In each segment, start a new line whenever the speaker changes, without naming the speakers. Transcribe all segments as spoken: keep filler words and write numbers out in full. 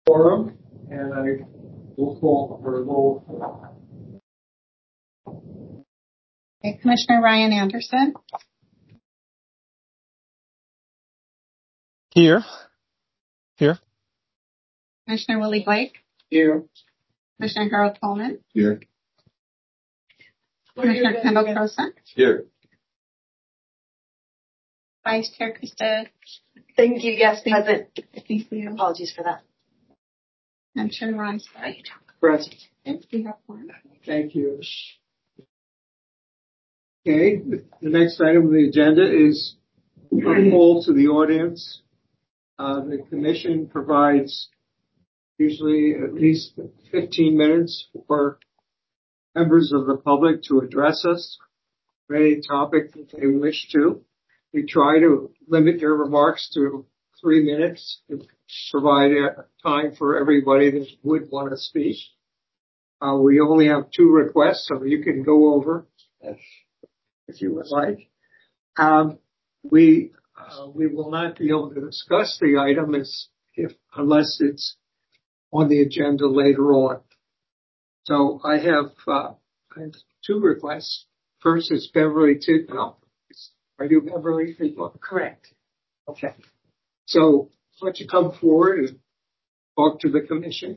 Forum, and I will call for a roll.
Okay, Commissioner Ryan Anderson.
Here. Here.
Commissioner Willie Blake.
Here.
Commissioner Harold Coleman.
Here.
Commissioner Kendall Croson.
Here.
Vice Chair Krista.
Thank you. Yes, present.
Thank you.
Apologies for that.
I'm Chair Ron Scott.
Present.
We have one.
Thank you. Okay, the next item on the agenda is a poll to the audience. Uh, the commission provides usually at least fifteen minutes for members of the public to address us for any topic that they wish to. We try to limit your remarks to three minutes to provide time for everybody that would want to speak. Uh, we only have two requests, so you can go over if, if you would like. Um, we uh, we will not be able to discuss the item as if unless it's on the agenda later on. So I have, uh, I have two requests. First is Beverly Tidwell. Are you Beverly Tidwell?
Correct.
Okay. So why don't you come forward and talk to the commission?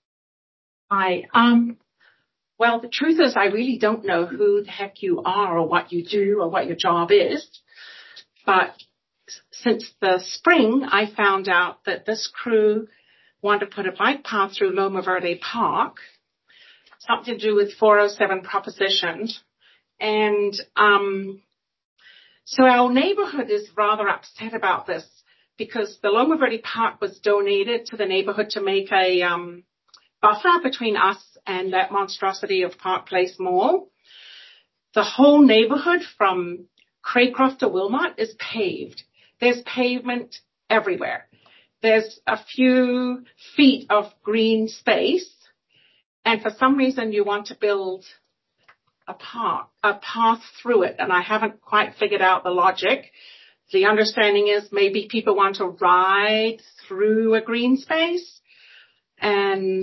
Hi. Um, well, the truth is I really don't know who the heck you are or what you do or what your job is. But since the spring, I found out that this crew wanted to put a bike path through Loma Verde Park, something to do with four oh seven proposition. And um, so our neighborhood is rather upset about this because the Loma Verde Park was donated to the neighborhood to make a um, buffer between us and that monstrosity of Park Place Mall. The whole neighborhood from Craycroft to Wilmot is paved. There's pavement everywhere. There's a few feet of green space, and for some reason you want to build a path, a path through it, and I haven't quite figured out the logic. The understanding is maybe people want to ride through a green space, and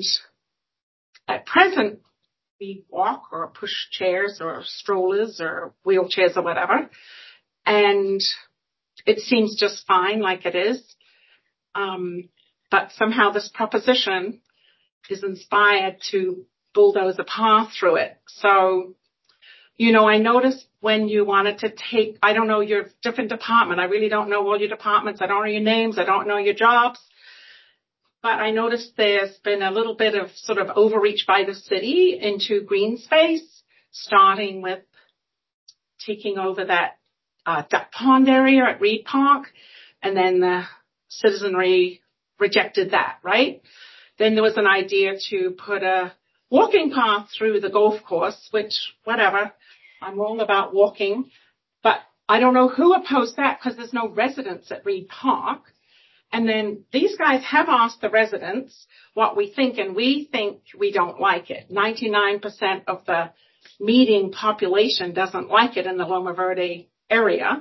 at present we walk or push chairs or strollers or wheelchairs or whatever, and it seems just fine like it is. Um, but somehow this proposition is inspired to bulldoze a path through it. So, you know, I noticed when you wanted to take, I don't know your different department. I really don't know all your departments. I don't know your names. I don't know your jobs. But I noticed there's been a little bit of sort of overreach by the city into green space, starting with taking over that uh, duck pond area at Reed Park, and then the citizenry rejected that, right? Then there was an idea to put a walking path through the golf course, which, whatever, I'm wrong about walking, but I don't know who opposed that because there's no residents at Reed Park. And then these guys have asked the residents what we think, and we think we don't like it. ninety-nine percent of the meeting population doesn't like it in the Loma Verde area.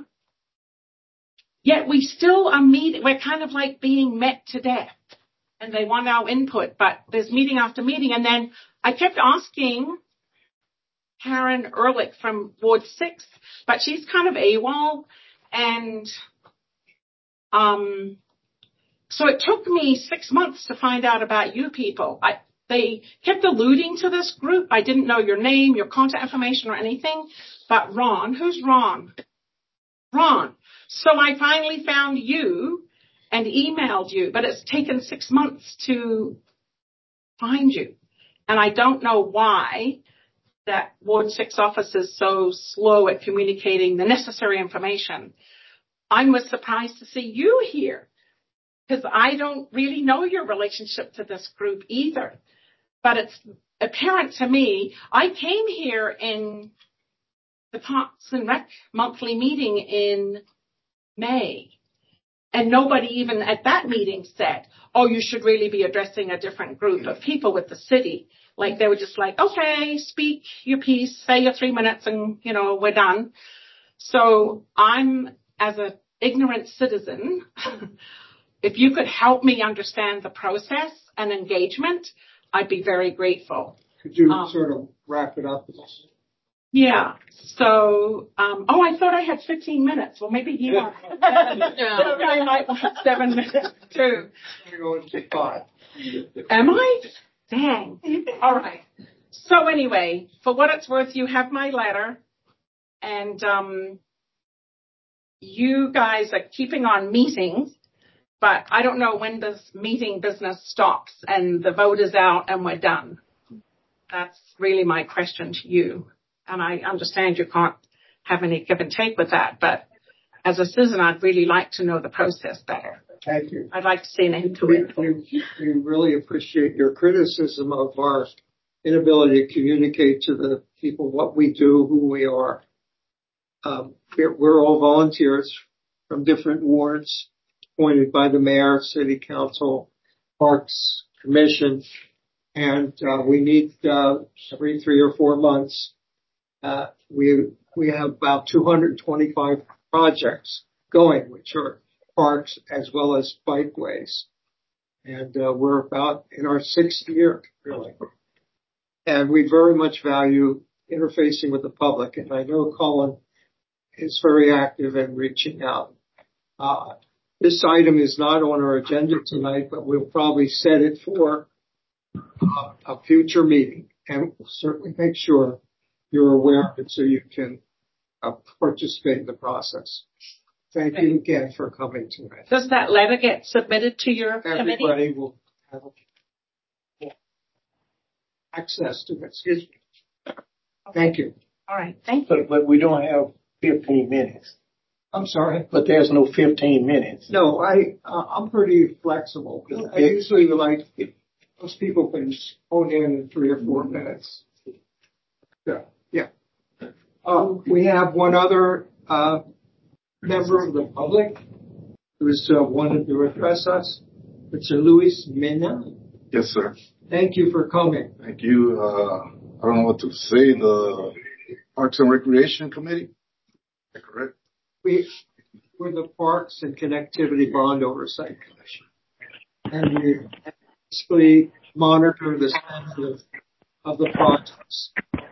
Yet we still are meeting, we're kind of like being met to death. And they want our input, but there's meeting after meeting. And then I kept asking Karen Ehrlich from Ward six, but she's kind of AWOL. And um, so it took me six months to find out about you people. I, they kept alluding to this group. I didn't know your name, your contact information or anything. But Ron, who's Ron? Ron. So I finally found you and emailed you, but it's taken six months to find you. And I don't know why that Ward six office is so slow at communicating the necessary information. I was surprised to see you here because I don't really know your relationship to this group either. But it's apparent to me, I came here in the Parks and Rec monthly meeting in May. And nobody even at that meeting said, oh, you should really be addressing a different group of people with the city. Like they were just like, okay, speak your piece, say your three minutes and, you know, we're done. So I'm, as an ignorant citizen, if you could help me understand the process, and engagement, I'd be very grateful.
Could you
Um,
sort of wrap it up?
Yeah. So, um, oh, I thought I had fifteen minutes. Well, maybe you want. I might want seven minutes too.
You're going to five.
Am I? Dang. All right. So anyway, for what it's worth, you have my letter, and um, you guys are keeping on meeting, but I don't know when this meeting business stops and the vote is out and we're done. That's really my question to you. And I understand you can't have any give and take with that, but as a citizen, I'd really like to know the process better.
Thank you.
I'd like to see an end to
We,
it.
we, we really appreciate your criticism of our inability to communicate to the people what we do, who we are. Um, we're, we're all volunteers from different wards appointed by the mayor, city council, parks commission, and uh, we meet uh, every three or four months. Uh, we we have about two hundred twenty-five projects going, which are parks as well as bikeways. And uh, we're about in our sixth year, really. And we very much value interfacing with the public. And I know Colin is very active in reaching out. Uh, this item is not on our agenda tonight, but we'll probably set it for uh, a future meeting. And we'll certainly make sure you're aware of it so you can uh, participate in the process. Thank you again for coming tonight.
Does that letter get submitted to your committee?
Everybody will have access to it. Excuse me. Thank you.
All right. Thank you.
But, but we don't have fifteen minutes.
I'm sorry.
But there's no fifteen minutes.
No, I, uh, I'm pretty flexible. I usually like, most people can phone in in three or four minutes. Yeah. Yeah. Uh, we have one other, uh, member of the public who's uh, wanted to address us. Mister Luis Mena.
Yes, sir.
Thank you for coming.
Thank you. Uh, I don't know what to say. The Parks and Recreation Committee. Is that correct?
We, we're the Parks and Connectivity Bond Oversight Commission. And we basically monitor the status of, of the projects.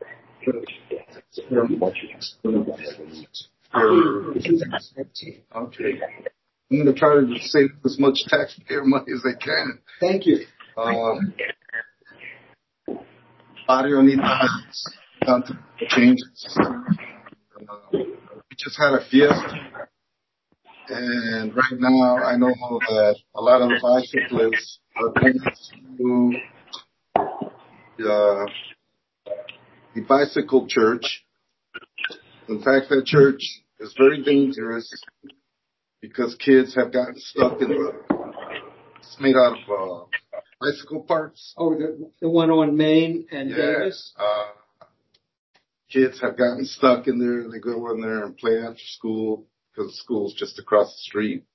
Okay. I'm going to try to save as much taxpayer money as I can.
Thank you.
Um, Barrio Anita has done some changes. Uh, we just had a fiesta. And right now, I know that a lot of the bicyclists are going to uh, the bicycle church. In fact, that church is very dangerous because kids have gotten stuck in the, it's made out of uh, bicycle parts.
Oh, the, the one on Main and
yeah,
Davis?
Uh, kids have gotten stuck in there. They go in there and play after school because the school's just across the street.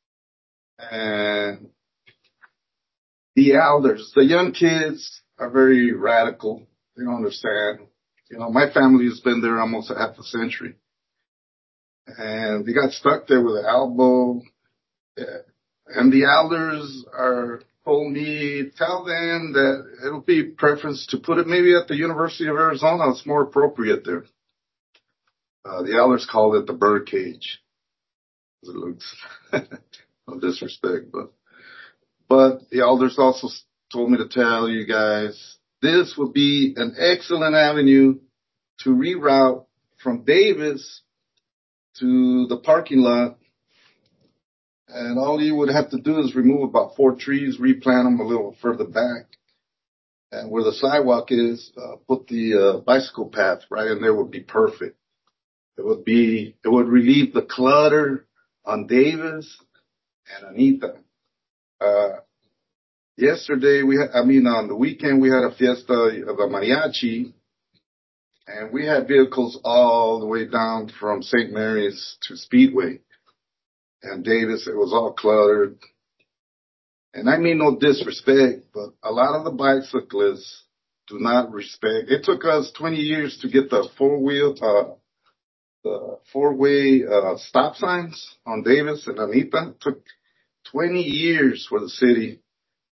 And the elders, the young kids are very radical. They don't understand. You know, my family has been there almost half a century. And they got stuck there with an elbow. Yeah. And the elders are told me, tell them that it'll be preference to put it maybe at the University of Arizona. It's more appropriate there. Uh, the elders called it the bird cage. It looks, no disrespect, but, but the elders also told me to tell you guys, this would be an excellent avenue to reroute from Davis to the parking lot. And all you would have to do is remove about four trees, replant them a little further back. And where the sidewalk is, uh, put the uh, bicycle path right in there would be perfect. It would be, it would relieve the clutter on Davis and Anita. Uh, yesterday we had, I mean, on the weekend we had a fiesta of a mariachi. And we had vehicles all the way down from Saint Mary's to Speedway. And Davis, it was all cluttered. And I mean no disrespect, but a lot of the bicyclists do not respect. It took us twenty years to get the four-wheel, uh, the four-way uh, stop signs on Davis and Anita. It took twenty years for the city to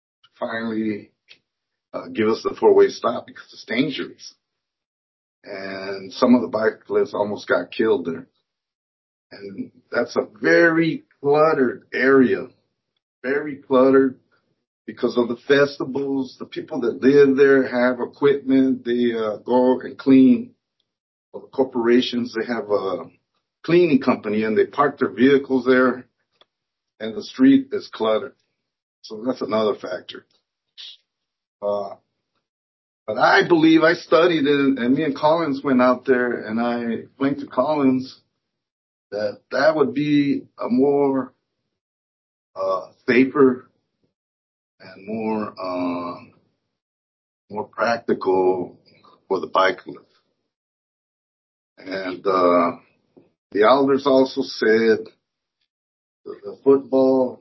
finally uh, give us the four-way stop because it's dangerous. And some of the bicyclists almost got killed there. And that's a very cluttered area, very cluttered because of the festivals. The people that live there have equipment. They uh, go and clean. Well, the corporations, they have a cleaning company and they park their vehicles there, and the street is cluttered. So that's another factor. Uh, but I believe I studied it, and me and Collins went out there, and I explained to Collins that that would be a more uh, safer and more uh, more practical for the bicyclist. And uh, the elders also said the, the football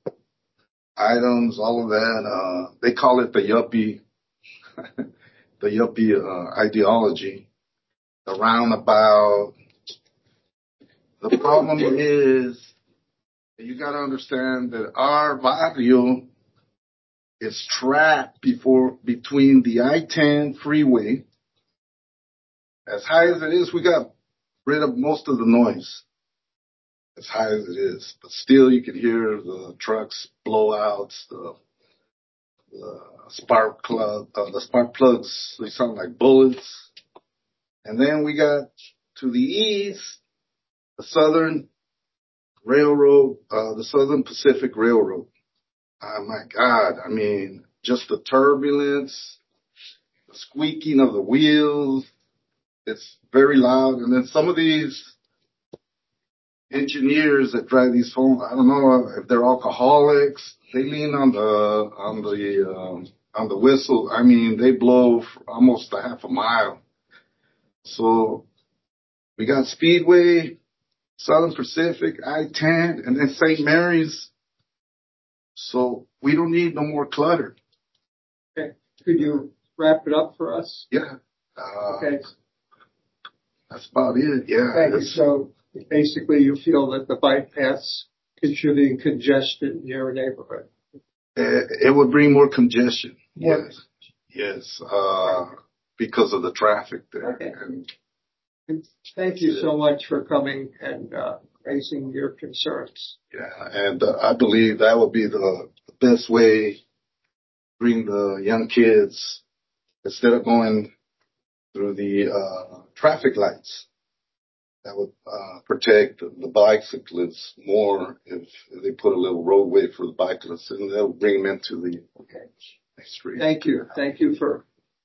items, all of that, uh, they call it the yuppie, the yuppie uh, ideology, the roundabout. The problem is you got to understand that our barrio is trapped before between the I ten freeway. As high as it is, we got rid of most of the noise. As high as it is, but still you can hear the trucks blowouts, the, the spark plug, uh, the spark plugs. They sound like bullets. And then we got to the east, the Southern Railroad, uh, the Southern Pacific Railroad. Oh my God! I mean, just the turbulence, the squeaking of the wheels. It's very loud, and then some of these engineers that drive these phones, I don't know if they're alcoholics. They lean on the on the um, on the whistle. I mean, they blow for almost a half a mile. So we got Speedway, Southern Pacific, I ten, and then Saint Mary's. So we don't need no more clutter.
Okay. Could you wrap it up for us?
Yeah. Uh,
Okay.
That's about it. Yeah.
Thank you.
it's-
So basically, you feel that the bike paths contributing congestion in your neighborhood.
It, it would bring more congestion.
More-
Yes. Yes. Uh, because of the traffic there.
Okay.
And
And thank you so much for coming and uh, raising your concerns.
yeah, and uh, I believe that would be the, the best way to bring the young kids instead of going through the uh, traffic lights. That would uh, protect the, the bicyclists more if, if they put a little roadway for the bicyclists, and they'll bring them into the
Okay.
street.
Thank you. Thank you for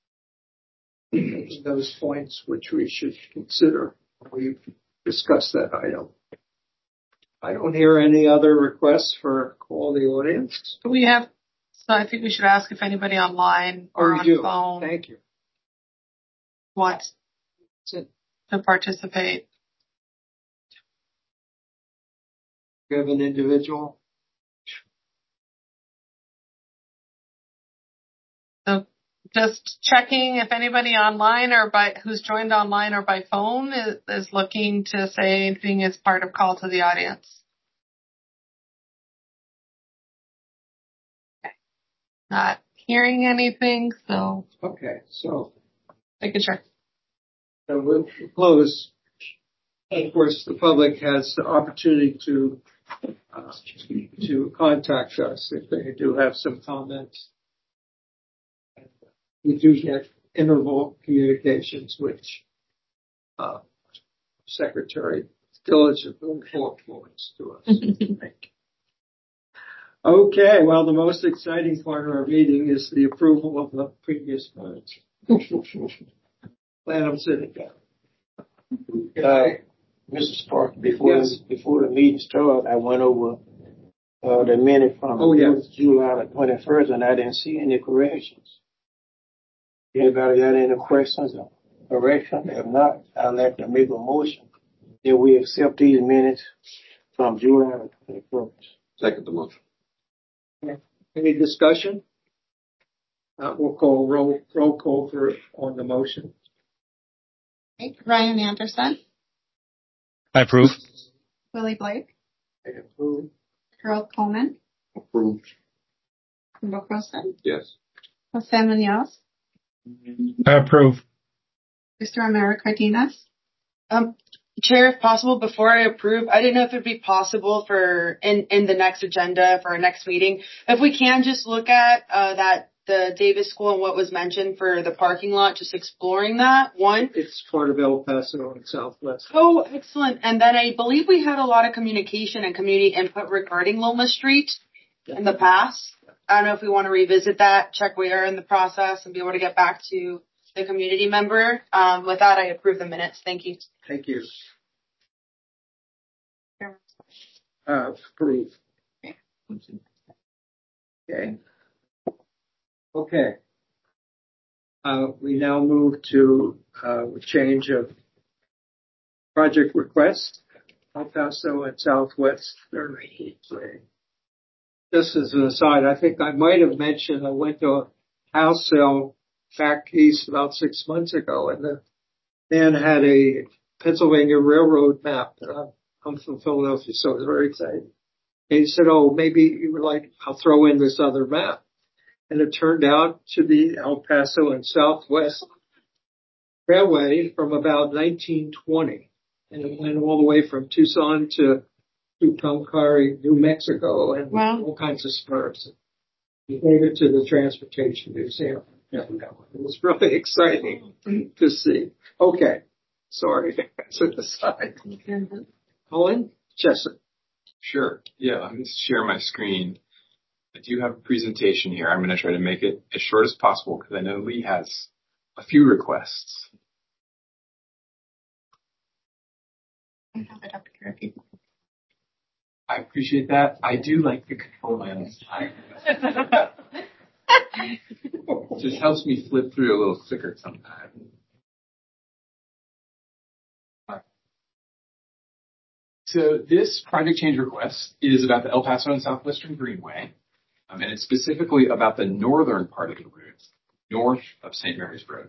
making those points, which we should consider when we discuss that item. I don't hear any other requests for call the audience.
Do we have, so I think we should ask if anybody online or
Oh,
on
we do.
phone
Thank you.
wants
That's it.
to participate.
You have an individual?
So just checking if anybody online or by, who's joined online or by phone is, is looking to say anything as part of call to the audience. Okay. Not hearing anything, so
Okay, so,
making sure.
so we'll close. Of course, the public has the opportunity to uh, to contact us if they do have some comments. We do get interval communications, which uh, Secretary diligently forwards to us. Thank you. Okay, well, the most exciting part of our meeting is the approval of the previous minutes. Plan of sitting down.
Uh, Mister Spark, before,
Yes.
before the meeting started, I went over, uh, the minute from
Oh, yes.
July the twenty-first, and I didn't see any corrections. Anybody got any questions or corrections? If not, I'd like to make a motion that we accept these minutes from July the twenty-first.
Second the motion.
Any discussion? Uh, we'll call roll, roll call for on the motion.
Okay. Ryan Anderson,
I approve.
Willie Blake,
I approve.
Harold Coleman,
Approved.
Councilmember Croson,
Yes.
Jose Munoz,
I approve.
Mister Romero Cardenas.
Um, Chair, if possible, before I approve, I didn't know if it'd be possible for in, in the next agenda for our next meeting, if we can just look at uh, that the Davis School and what was mentioned for the parking lot, just exploring that one.
It's part of El Paso and Southwest.
Oh, excellent. And then I believe we had a lot of communication and community input regarding Loma Street in the past. I don't know if we want to revisit that, check where we are in the process, and be able to get back to the community member. Um, with that, I approve the minutes. Thank you.
Thank you. Uh, approve. Okay. Okay. Uh, we now move to uh, change of project request, El Paso and Southwest Third Way. Just as an aside, I think I might have mentioned I went to a house sale back east about six months ago, and the man had a Pennsylvania Railroad map. And I'm, I'm from Philadelphia, so I was very excited. And he said, "Oh, maybe you would like, I'll throw in this other map." And it turned out to be El Paso and Southwest Railway from about nineteen twenty. And it went all the way from Tucson to Tucumcari, New Mexico, and
Wow.
all kinds of spurs. He gave it to the Transportation Museum. It was really exciting to see. Okay. Sorry. That's an aside. Colin Jessup.
Sure. Yeah, let me share my screen. I do have a presentation here. I'm going to try to make it as short as possible because I know Lee has a few requests.
I have it up here if you
I appreciate that. I do like to control my own time. It just helps me flip through a little quicker sometimes. So this project change request is about the El Paso and Southwestern Greenway, um, and it's specifically about the northern part of the route, north of Saint Mary's Road.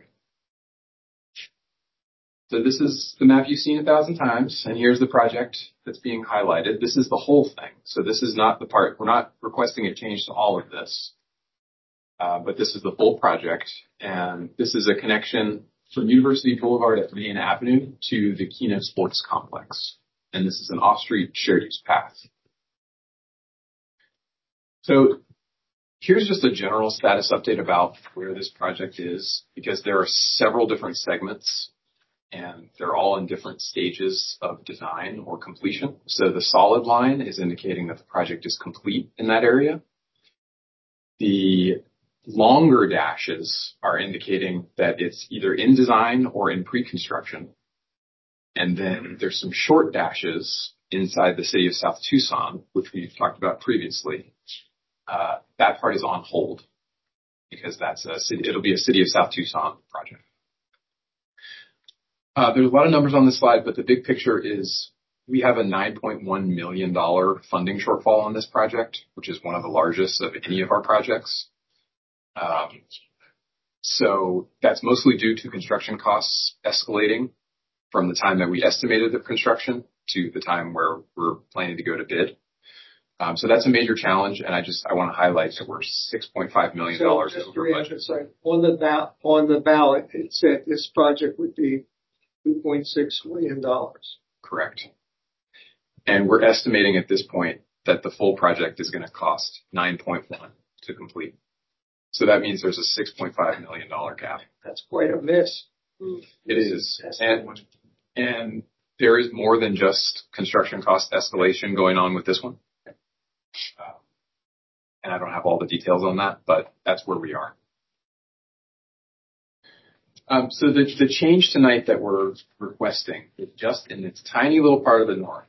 So this is the map you've seen a thousand times, and here's the project that's being highlighted. This is the whole thing. So this is not the part, we're not requesting a change to all of this, uh, but this is the full project, and this is a connection from University Boulevard at Main Avenue to the Keno Sports Complex. And this is an off-street shared use path. So here's just a general status update about where this project is, because there are several different segments and they're all in different stages of design or completion. So the solid line is indicating that the project is complete in that area. The longer dashes are indicating that it's either in design or in pre-construction. And then there's some short dashes inside the city of South Tucson, which we've talked about previously. Uh, that part is on hold because that's a city, it'll be a city of South Tucson project. Uh, there's a lot of numbers on this slide, but the big picture is we have a nine point one million dollars funding shortfall on this project, which is one of the largest of any of our projects. Um, so that's mostly due to construction costs escalating from the time that we estimated the construction to the time where we're planning to go to bid. Um, so that's a major challenge, and I just I want to highlight that we're six point five million dollars
so
over budget.
On the ba- on the ballot, it said this project would be two point six million dollars.
Correct. And we're estimating at this point that the full project is going to cost nine point one to complete. So that means there's a six point five million dollars gap.
That's quite a miss.
It is. And, and there is more than just construction cost escalation going on with this one. Uh, and I don't have all the details on that, but that's where we are. Um, so the, the change tonight that we're requesting is just in this tiny little part of the north.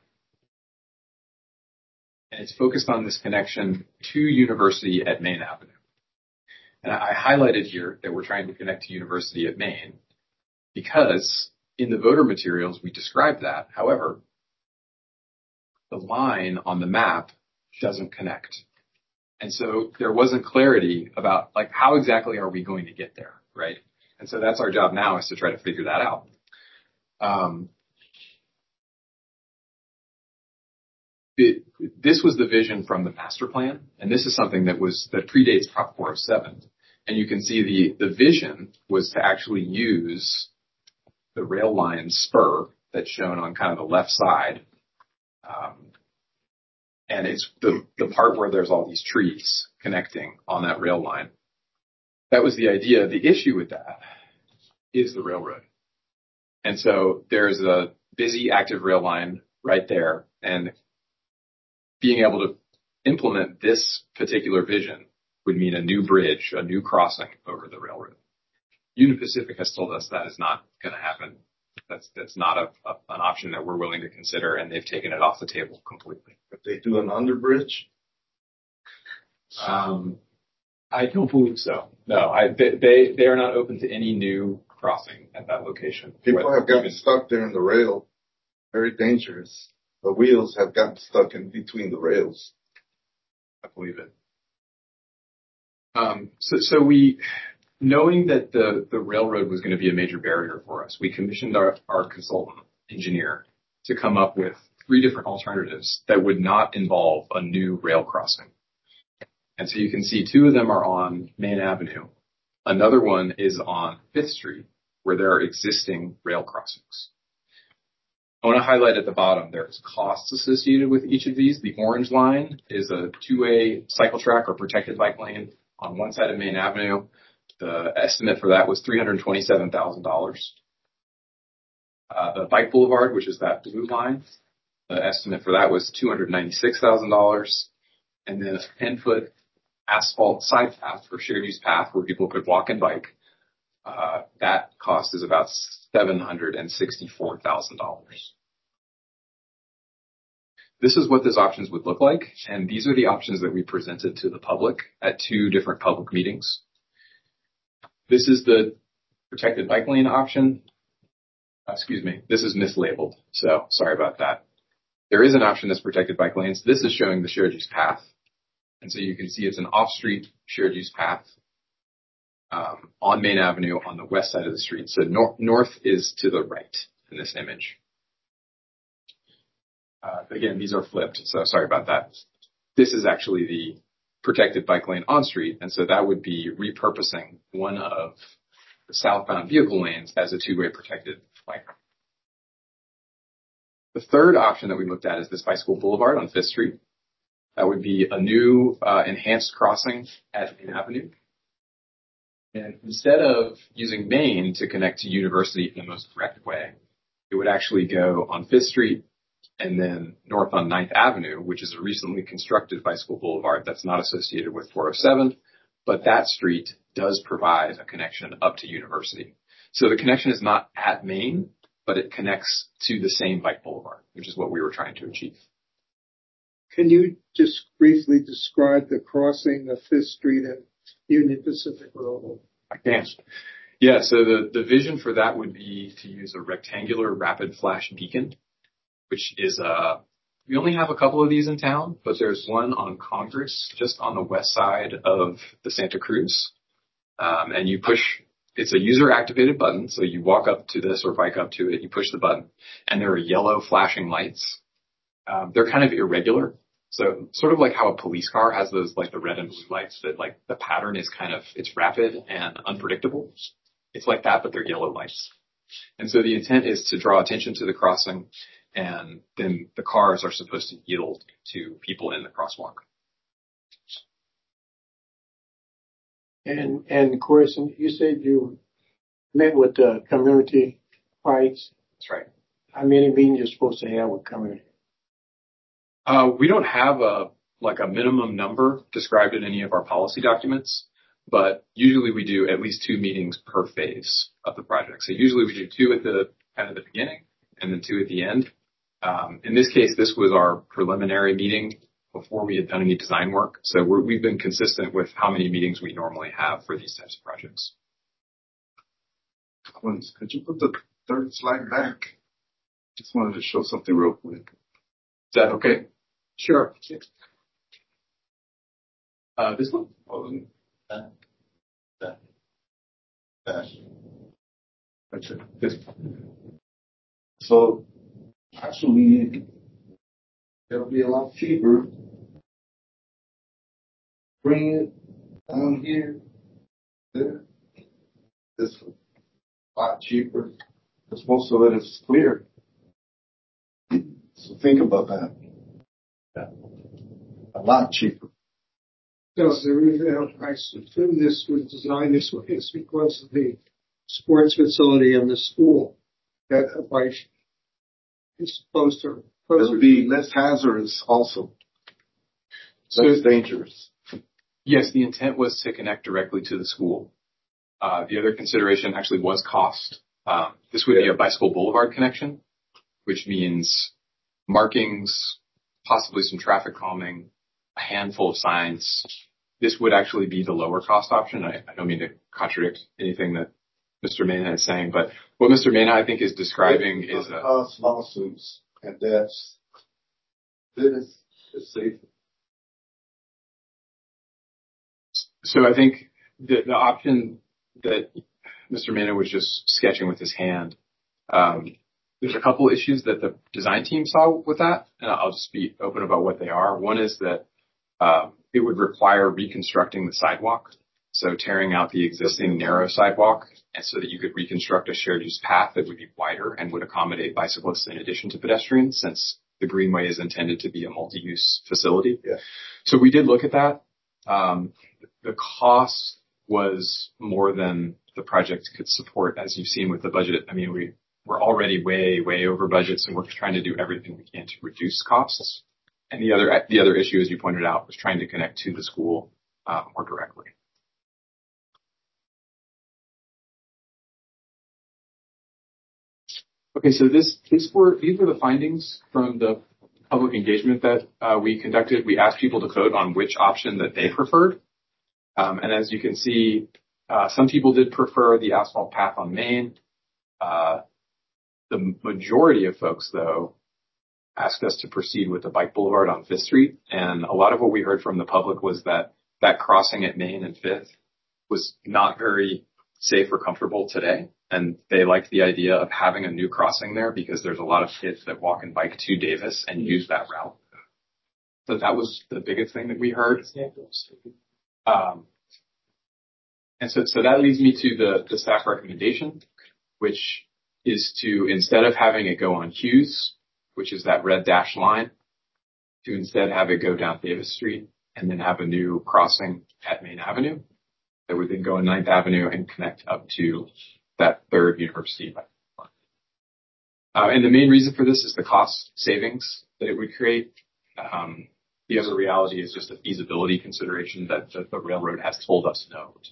And it's focused on this connection to University at Main Avenue. And I highlighted here that we're trying to connect to University at Main because in the voter materials, we described that. However, the line on the map doesn't connect. And so there wasn't clarity about like how exactly are we going to get there, right? And so that's our job now is to try to figure that out. Um, it, this was the vision from the master plan, and this is something that was that predates Prop four oh seven. And you can see the the vision was to actually use the rail line spur that's shown on kind of the left side, um, and it's the the part where there's all these trees connecting on that rail line. That was the idea. The issue with that is the railroad, and so there's a busy active rail line right there, and being able to implement this particular vision would mean a new bridge, a new crossing over the railroad. Union Pacific has told us that is not going to happen. That's that's not a, a, an option that we're willing to consider, and they've taken it off the table completely.
If they do an underbridge,
um, I don't believe so. No, I, they, they they are not open to any new crossing at that location.
People have gotten stuck there in the rail. Very dangerous. The wheels have gotten stuck in between the rails.
I believe it. Um, so, so we, knowing that the, the railroad was going to be a major barrier for us, we commissioned our, our consultant engineer to come up with three different alternatives that would not involve a new rail crossing. And so you can see two of them are on Main Avenue. Another one is on Fifth Street, where there are existing rail crossings. I want to highlight at the bottom, there's costs associated with each of these. The orange line is a two-way cycle track or protected bike lane on one side of Main Avenue. The estimate for that was three hundred twenty-seven thousand dollars. Uh, the Bike Boulevard, which is that blue line, the estimate for that was two hundred ninety-six thousand dollars. And then a ten-foot asphalt side path for shared use path where people could walk and bike. Uh, that cost is about seven hundred sixty-four thousand dollars. This is what those options would look like, and these are the options that we presented to the public at two different public meetings. This is the protected bike lane option. Uh, excuse me, this is mislabeled, so sorry about that. There is an option that's protected bike lanes. This is showing the shared use path, and so you can see it's an off-street shared use path um, on Main Avenue on the west side of the street. So nor- north is to the right in this image. Uh, again, these are flipped, so sorry about that. This is actually the protected bike lane on street, and so that would be repurposing one of the southbound vehicle lanes as a two-way protected bike lane. The third option that we looked at is this Bicycle Boulevard on Fifth Street. That would be a new uh, enhanced crossing at Main Avenue. And instead of using Main to connect to University in the most direct way, it would actually go on Fifth Street and then north on Ninth Avenue, which is a recently constructed bicycle boulevard that's not associated with four oh seven, but that street does provide a connection up to University. So the connection is not at Main, but it connects to the same bike boulevard, which is what we were trying to achieve.
Can you just briefly describe the crossing of Fifth Street and Union Pacific Road?
I can. Yeah, so the, the vision for that would be to use a rectangular rapid flash beacon, which is uh we only have a couple of these in town, but there's one on Congress, just on the west side of the Santa Cruz. Um, and you push, it's a user activated button. So you walk up to this or bike up to it, you push the button, and there are yellow flashing lights. Um, they're kind of irregular. So sort of like how a police car has those, like the red and blue lights that like the pattern is kind of, it's rapid and unpredictable. It's like that, but they're yellow lights. And so the intent is to draw attention to the crossing, and then the cars are supposed to yield to people in the crosswalk.
And, and of course, you said you met with the community rights.
That's right.
How many meetings you're supposed to have with community?
Uh, we don't have a, like a minimum number described in any of our policy documents, but usually we do at least two meetings per phase of the project. So usually we do two at the kind of the beginning and then two at the end. Um, in this case, this was our preliminary meeting before we had done any design work. So we're, we've been consistent with how many meetings we normally have for these types of projects.
Collins, could you put the third slide back? Just wanted to show something real quick.
Is that okay?
Sure.
Uh, this one?
Oh, that, that, that. That's it. This. So actually, It'll be a lot cheaper. Bring it down here. There. It's a lot cheaper because most of it is clear. So think about that. Yeah. A lot cheaper.
So the reason I assume this was designed this way is because of the sports facility and the school that a bike is supposed to.
It'll be less hazardous also.
So
Less dangerous.
Yes, the intent was to connect directly to the school. Uh, the other consideration actually was cost. Um, this would be a bicycle boulevard connection, which means markings, possibly some traffic calming, a handful of signs. This would actually be the lower cost option. I, I don't mean to contradict anything that Mister Mena is saying, but what Mister Mena, I think, is describing
it
is a
cause lawsuits, and that's it is it's safe.
So I think the, the option that Mister Mena was just sketching with his hand, um, there's a couple issues that the design team saw with that, and I'll just be open about what they are. One is that um, it would require reconstructing the sidewalk, so tearing out the existing narrow sidewalk, and so that you could reconstruct a shared use path that would be wider and would accommodate bicyclists in addition to pedestrians, since the greenway is intended to be a multi-use facility.
Yeah.
So we did look at that. Um, the cost was more than the project could support, as you've seen with the budget. I mean, we, we're already way, way over budget, so we're trying to do everything we can to reduce costs. And the other, the other issue, as you pointed out, was trying to connect to the school uh, more directly. Okay, so this, these were, these were the findings from the public engagement that uh, we conducted. We asked people to vote on which option that they preferred. Um, and as you can see, uh, some people did prefer the asphalt path on Main. Uh, the majority of folks, though, asked us to proceed with the bike boulevard on Fifth Street. And a lot of what we heard from the public was that that crossing at Main and Fifth was not very safe or comfortable today. And they liked the idea of having a new crossing there because there's a lot of kids that walk and bike to Davis and use that route. So that was the biggest thing that we heard. Um, and so, so that leads me to the, the staff recommendation, which is to, instead of having it go on Hughes, which is that red dashed line, to instead have it go down Davis Street and then have a new crossing at Main Avenue that would then go on Ninth Avenue and connect up to that third university. Uh, and the main reason for this is the cost savings that it would create. Um, the other reality is just a feasibility consideration that the, the railroad has told us no to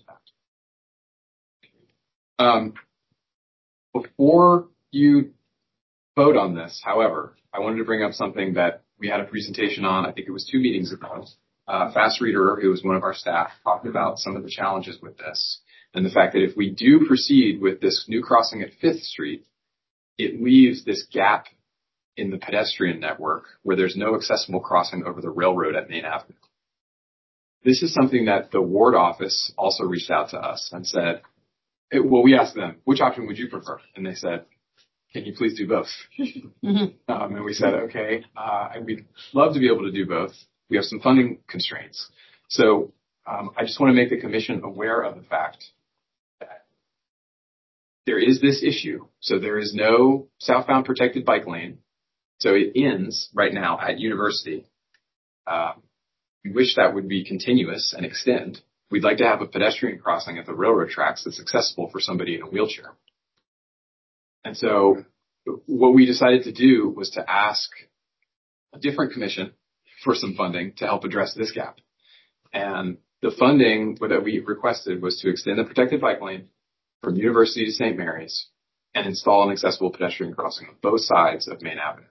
that. Um, before you vote on this, however, I wanted to bring up something that we had a presentation on, I think it was two meetings ago. Uh, Fast Reader, who was one of our staff, talked about some of the challenges with this and the fact that if we do proceed with this new crossing at Fifth Street, it leaves this gap in the pedestrian network where there's no accessible crossing over the railroad at Main Avenue. This is something that the ward office also reached out to us and said, well, we asked them, which option would you prefer? And they said, can you please do both? Mm-hmm. um, and we said, okay, uh, we'd love to be able to do both. We have some funding constraints. So um, I just want to make the commission aware of the fact that there is this issue. So there is no southbound protected bike lane. So it ends right now at University. Um, we wish that would be continuous and extend. We'd like to have a pedestrian crossing at the railroad tracks that's accessible for somebody in a wheelchair. And so what we decided to do was to ask a different commission for some funding to help address this gap. And the funding that we requested was to extend the protected bike lane from University to Saint Mary's and install an accessible pedestrian crossing on both sides of Main Avenue.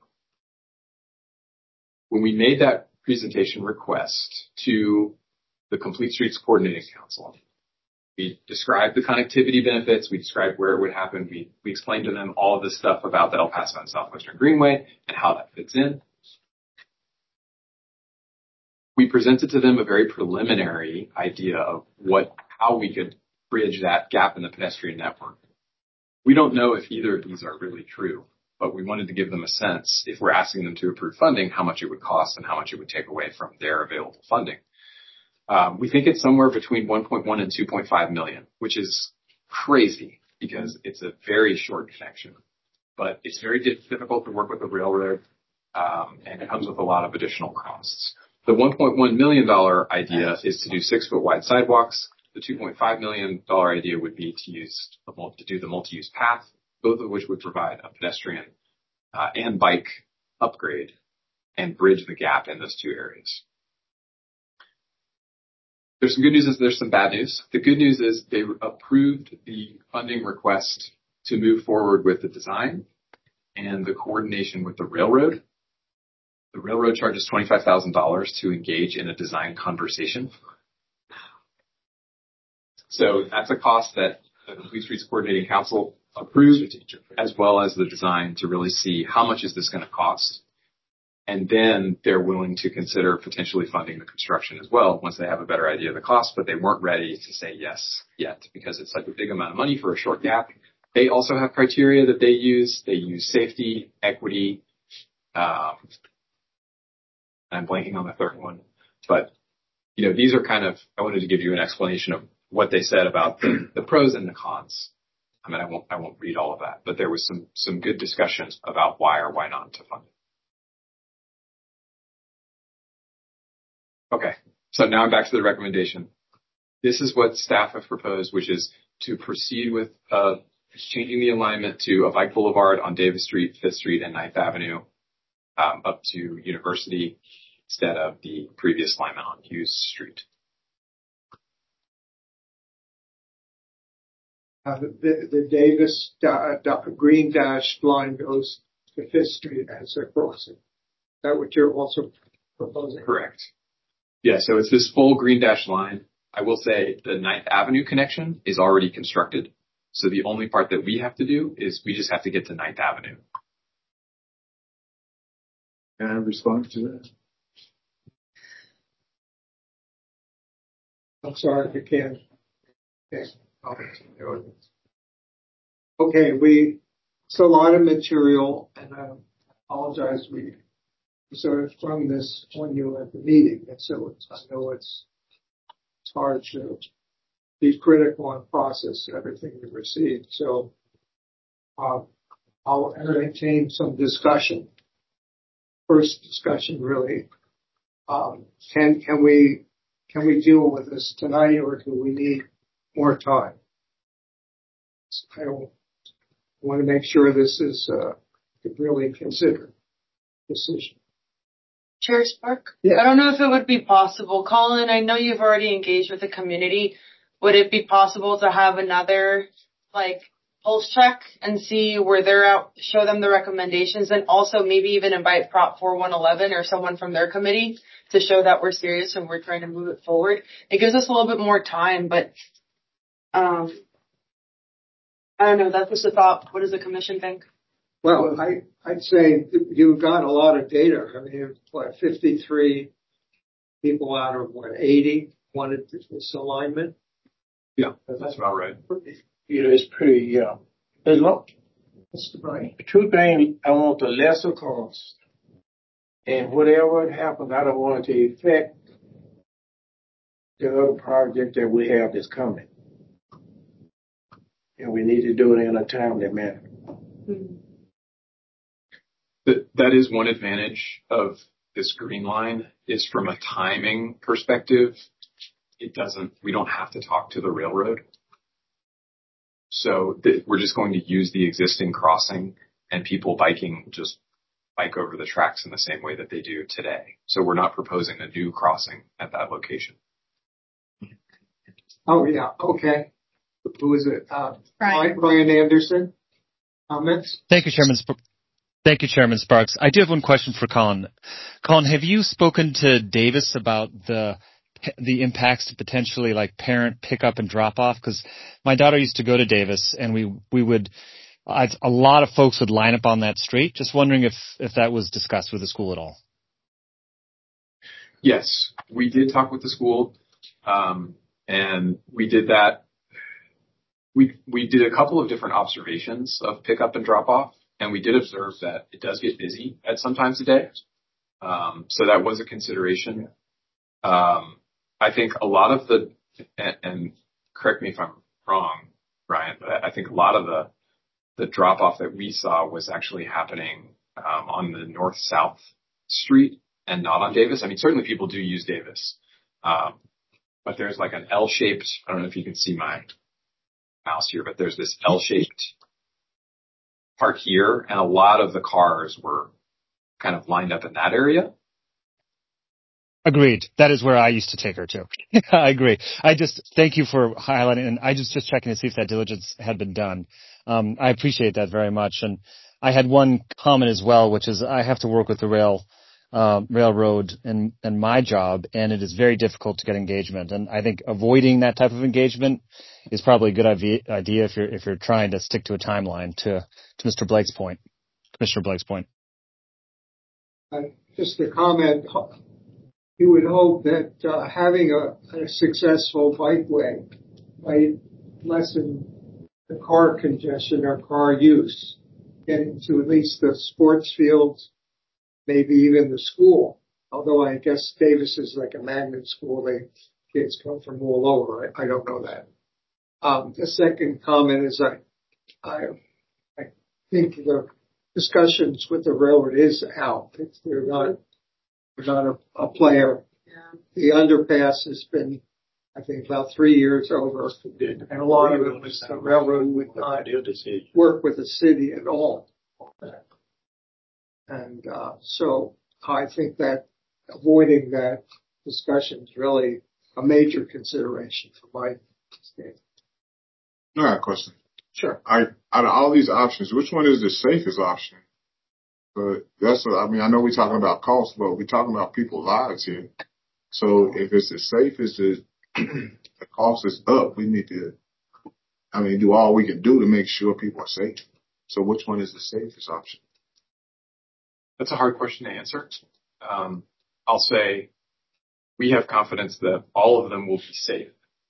When we made that presentation request to the Complete Streets Coordinating Council, we described the connectivity benefits. We described where it would happen. We, we explained to them all of this stuff about the El Paso and Southwestern Greenway and how that fits in. We presented to them a very preliminary idea of what, how we could bridge that gap in the pedestrian network. We don't know if either of these are really true, but we wanted to give them a sense, if we're asking them to approve funding, how much it would cost and how much it would take away from their available funding. Um, we think it's somewhere between one point one and two point five million, which is crazy because it's a very short connection, but it's very difficult to work with the railroad, um, and it comes with a lot of additional costs. The one point one million dollars idea is to do six foot wide sidewalks. The two point five million dollars idea would be to use to do the multi-use path, both of which would provide a pedestrian uh, and bike upgrade and bridge the gap in those two areas. There's some good news, there's some bad news. The good news is they approved the funding request to move forward with the design and the coordination with the railroad. The railroad charges twenty-five thousand dollars to engage in a design conversation. So that's a cost that the Complete Streets Coordinating Council approved, as well as the design to really see how much is this going to cost. And then they're willing to consider potentially funding the construction as well once they have a better idea of the cost, but they weren't ready to say yes yet because it's like a big amount of money for a short gap. They also have criteria that they use. They use safety, equity. Um, I'm blanking on the third one, but you know, these are kind of, I wanted to give you an explanation of what they said about the, the pros and the cons. I mean, I won't, I won't read all of that, but there was some, some good discussions about why or why not to fund it. Okay. So now I'm back to the recommendation. This is what staff have proposed, which is to proceed with, uh, changing the alignment to a bike boulevard on Davis Street, Fifth Street, and Ninth Avenue, um, up to University instead of the previous alignment on Hughes Street.
Uh, the, the Davis da, da, green dashed line goes to Fifth Street as a crossing. Is that what you're also proposing?
Correct. Yeah, so it's this full green dashed line. I will say the Ninth Avenue connection is already constructed. So the only part that we have to do is we just have to get to Ninth Avenue.
Can I respond to that?
I'm sorry if you can. Okay. Okay, we, it's a lot of material, and I apologize, we sort of from this when you were at the meeting, and so it's, I know it's, it's hard to be critical and process everything we received. So uh, I'll entertain some discussion. First discussion, really, um, can can we can we deal with this tonight, or do we need more time? I don't want to make sure this is uh, really considered decision.
Chair Spark?
Yeah.
I don't know if it would be possible. Colin, I know you've already engaged with the community. Would it be possible to have another, like, pulse check and see where they're at, show them the recommendations, and also maybe even invite Prop four one eleven or someone from their committee to show that we're serious and we're trying to move it forward? It gives us a little bit more time, but um, I don't know. That's just a thought. What does the commission think?
Well, I, I'd say you've got a lot of data. I mean, what, fifty-three people out of what, eighty wanted this alignment?
Yeah, that's about right.
You know, it's pretty, yeah. As long,
Mister Brian?
two things, I want the lesser cost. And whatever happens, I don't want it to affect the other project that we have that's coming. And we need to do it in a timely manner.
Mm-hmm.
That, that is one advantage of this green line is from a timing perspective. It doesn't, we don't have to talk to the railroad. So th- we're just going to use the existing crossing, and people biking just bike over the tracks in the same way that they do today. So we're not proposing a new crossing at that location.
Oh, yeah. Okay. Who is it? Uh,
Brian.
Brian Anderson. Comments?
Thank you, Chairman. Sp- Thank you, Chairman Sparks. I do have one question for Colin. Colin, have you spoken to Davis about the the impacts to potentially like parent pickup and drop off? Because my daughter used to go to Davis, and we we would uh, a lot of folks would line up on that street. Just wondering if if that was discussed with the school at all.
Yes, we did talk with the school, um, and we did that. We we did a couple of different observations of pickup and drop off, and we did observe that it does get busy at some times a day. Um, so that was a consideration. Um, I think a lot of the, and, and correct me if I'm wrong, Brian, but I think a lot of the, the drop off that we saw was actually happening, um, on the north-south street and not on Davis. I mean, certainly people do use Davis. Um, but there's like an L-shaped, I don't know if you can see my mouse here, but there's this L-shaped part here, and a lot of the cars were kind of lined up in that area.
Agreed. That is where I used to take her to. I agree. I just thank you for highlighting, and I just just checking to see if that diligence had been done. Um, I appreciate that very much. And I had one comment as well, which is I have to work with the rail uh, railroad in, in my job, and it is very difficult to get engagement. And I think avoiding that type of engagement is probably a good idea if you're if you're trying to stick to a timeline. To to Mister Blake's point, Commissioner Blake's point.
Uh, just a comment. You would hope that uh, having a, a successful bikeway might lessen the car congestion or car use, getting to at least the sports fields, maybe even the school. Although I guess Davis is like a magnet school, they kids come from all over. I, I don't know that. Um, the second comment is I, I, I think the discussions with the railroad is out. It's, they're not. We're not a, a player. Yeah. The underpass has been, I think, about three years over, and a lot of it was the railroad would not work with the city at all. And uh, so I think that avoiding that discussion is really a major consideration for my state.
No, I have a question.
Sure.
I, out of all these options, which one is the safest option? But that's, I mean, I know we're talking about cost, but we're talking about people's lives here. So if it's as safe as the, the cost is up, we need to, I mean, do all we can do to make sure people are safe. So which one is the safest option?
That's a hard question to answer. Um, I'll say we have confidence that all of them will be safe.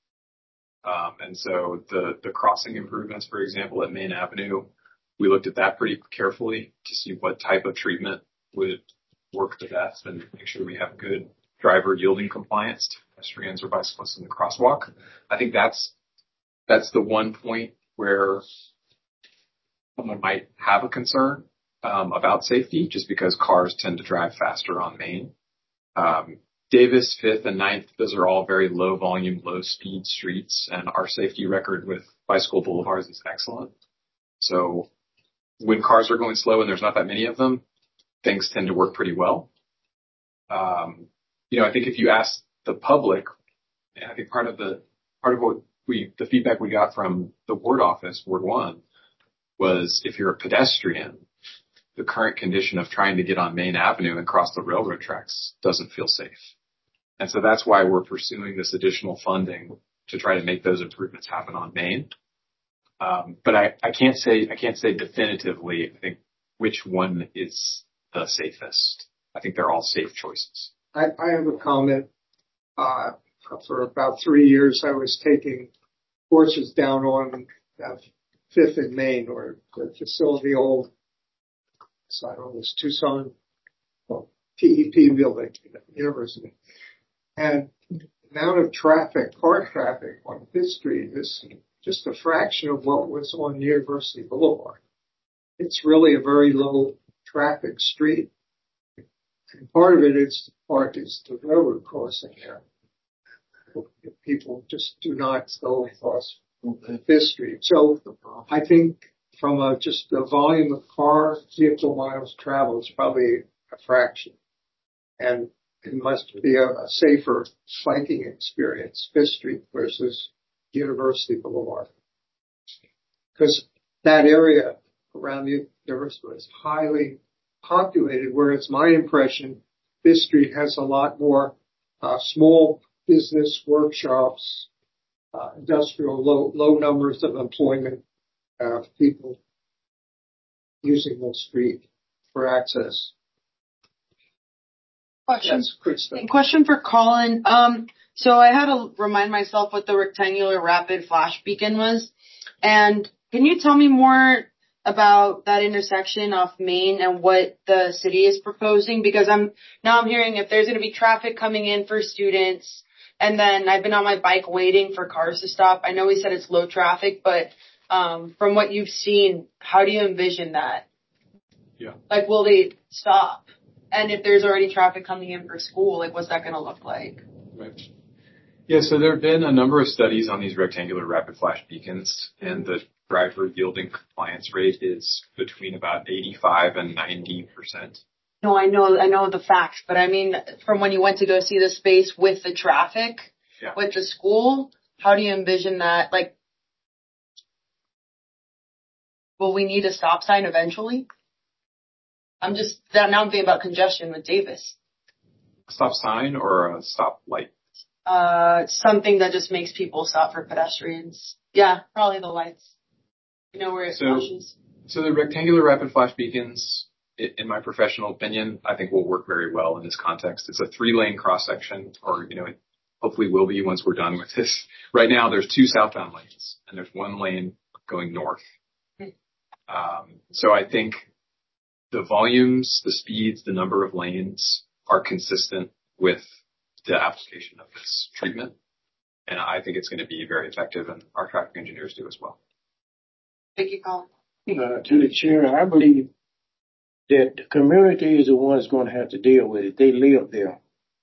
Um, and so the, the crossing improvements, for example, at Main Avenue, we looked at that pretty carefully to see what type of treatment would work the best and make sure we have good driver yielding compliance to pedestrians or bicyclists in the crosswalk. I think that's that's the one point where someone might have a concern um, about safety, just because cars tend to drive faster on Main. Um, Davis, Fifth, and Ninth, those are all very low volume, low speed streets, and our safety record with bicycle boulevards is excellent. So when cars are going slow and there's not that many of them, things tend to work pretty well. Um, you know, I think if you ask the public, and I think part of the, part of what we, the feedback we got from the ward office, Ward One, was if you're a pedestrian, the current condition of trying to get on Main Avenue and cross the railroad tracks doesn't feel safe. And so that's why we're pursuing this additional funding to try to make those improvements happen on Main. Um, but I, I can't say, I can't say definitively, I think, which one is the safest. I think they're all safe choices.
I, I have a comment. Uh, for about three years, I was taking courses down on uh, Fifth and Main, or the facility old, so I don't know, it's Tucson, well, T E P building, university. And the amount of traffic, car traffic on Fifth Street is just a fraction of what was on University Boulevard. It's really a very low traffic street. And part of it is, part is the railroad crossing there. People just do not go across Fifth Street. So I think from a, just the volume of car vehicle miles traveled, it's probably a fraction. And it must be a, a safer biking experience, Fifth Street versus University Boulevard. Because that area around the university is highly populated, whereas my impression, Fifth Street has a lot more uh, small business workshops, uh, industrial, low, low numbers of employment, uh, people using the street for access.
Question. Question for Colin. Um, so I had to remind myself what the rectangular rapid flash beacon was. And can you tell me more about that intersection off Main and what the city is proposing? Because I'm now I'm hearing if there's going to be traffic coming in for students, and then I've been on my bike waiting for cars to stop. I know we said it's low traffic, but um, from what you've seen, how do you envision that?
Yeah.
Like, will they stop? And if there's already traffic coming in for school, like, what's that going to look like?
Right. Yeah, so there have been a number of studies on these rectangular rapid flash beacons, and the driver yielding compliance rate is between about eighty-five and ninety percent.
No, I know, I know the facts, but I mean, from when you went to go see the space with the traffic,
Yeah.
with the school, how do you envision that? Like, will we need a stop sign eventually? I'm just, that now I'm thinking about congestion with Davis.
Stop sign or a stop light?
Uh, something that just makes people stop for pedestrians. Yeah, probably the lights. You know where it
So,
flashes.
So the rectangular rapid flash beacons, i- in my professional opinion, I think will work very well in this context. It's a three-lane cross-section, or, you know, it hopefully will be once we're done with this. Right now, there's two southbound lanes, and there's one lane going north. Um, so I think the volumes, the speeds, the number of lanes are consistent with the application of this treatment. And I think it's going to be very effective, and our traffic engineers do as well.
Thank you, Colin.
Uh, to the chair, I believe that the community is the one that's going to have to deal with it. They live there.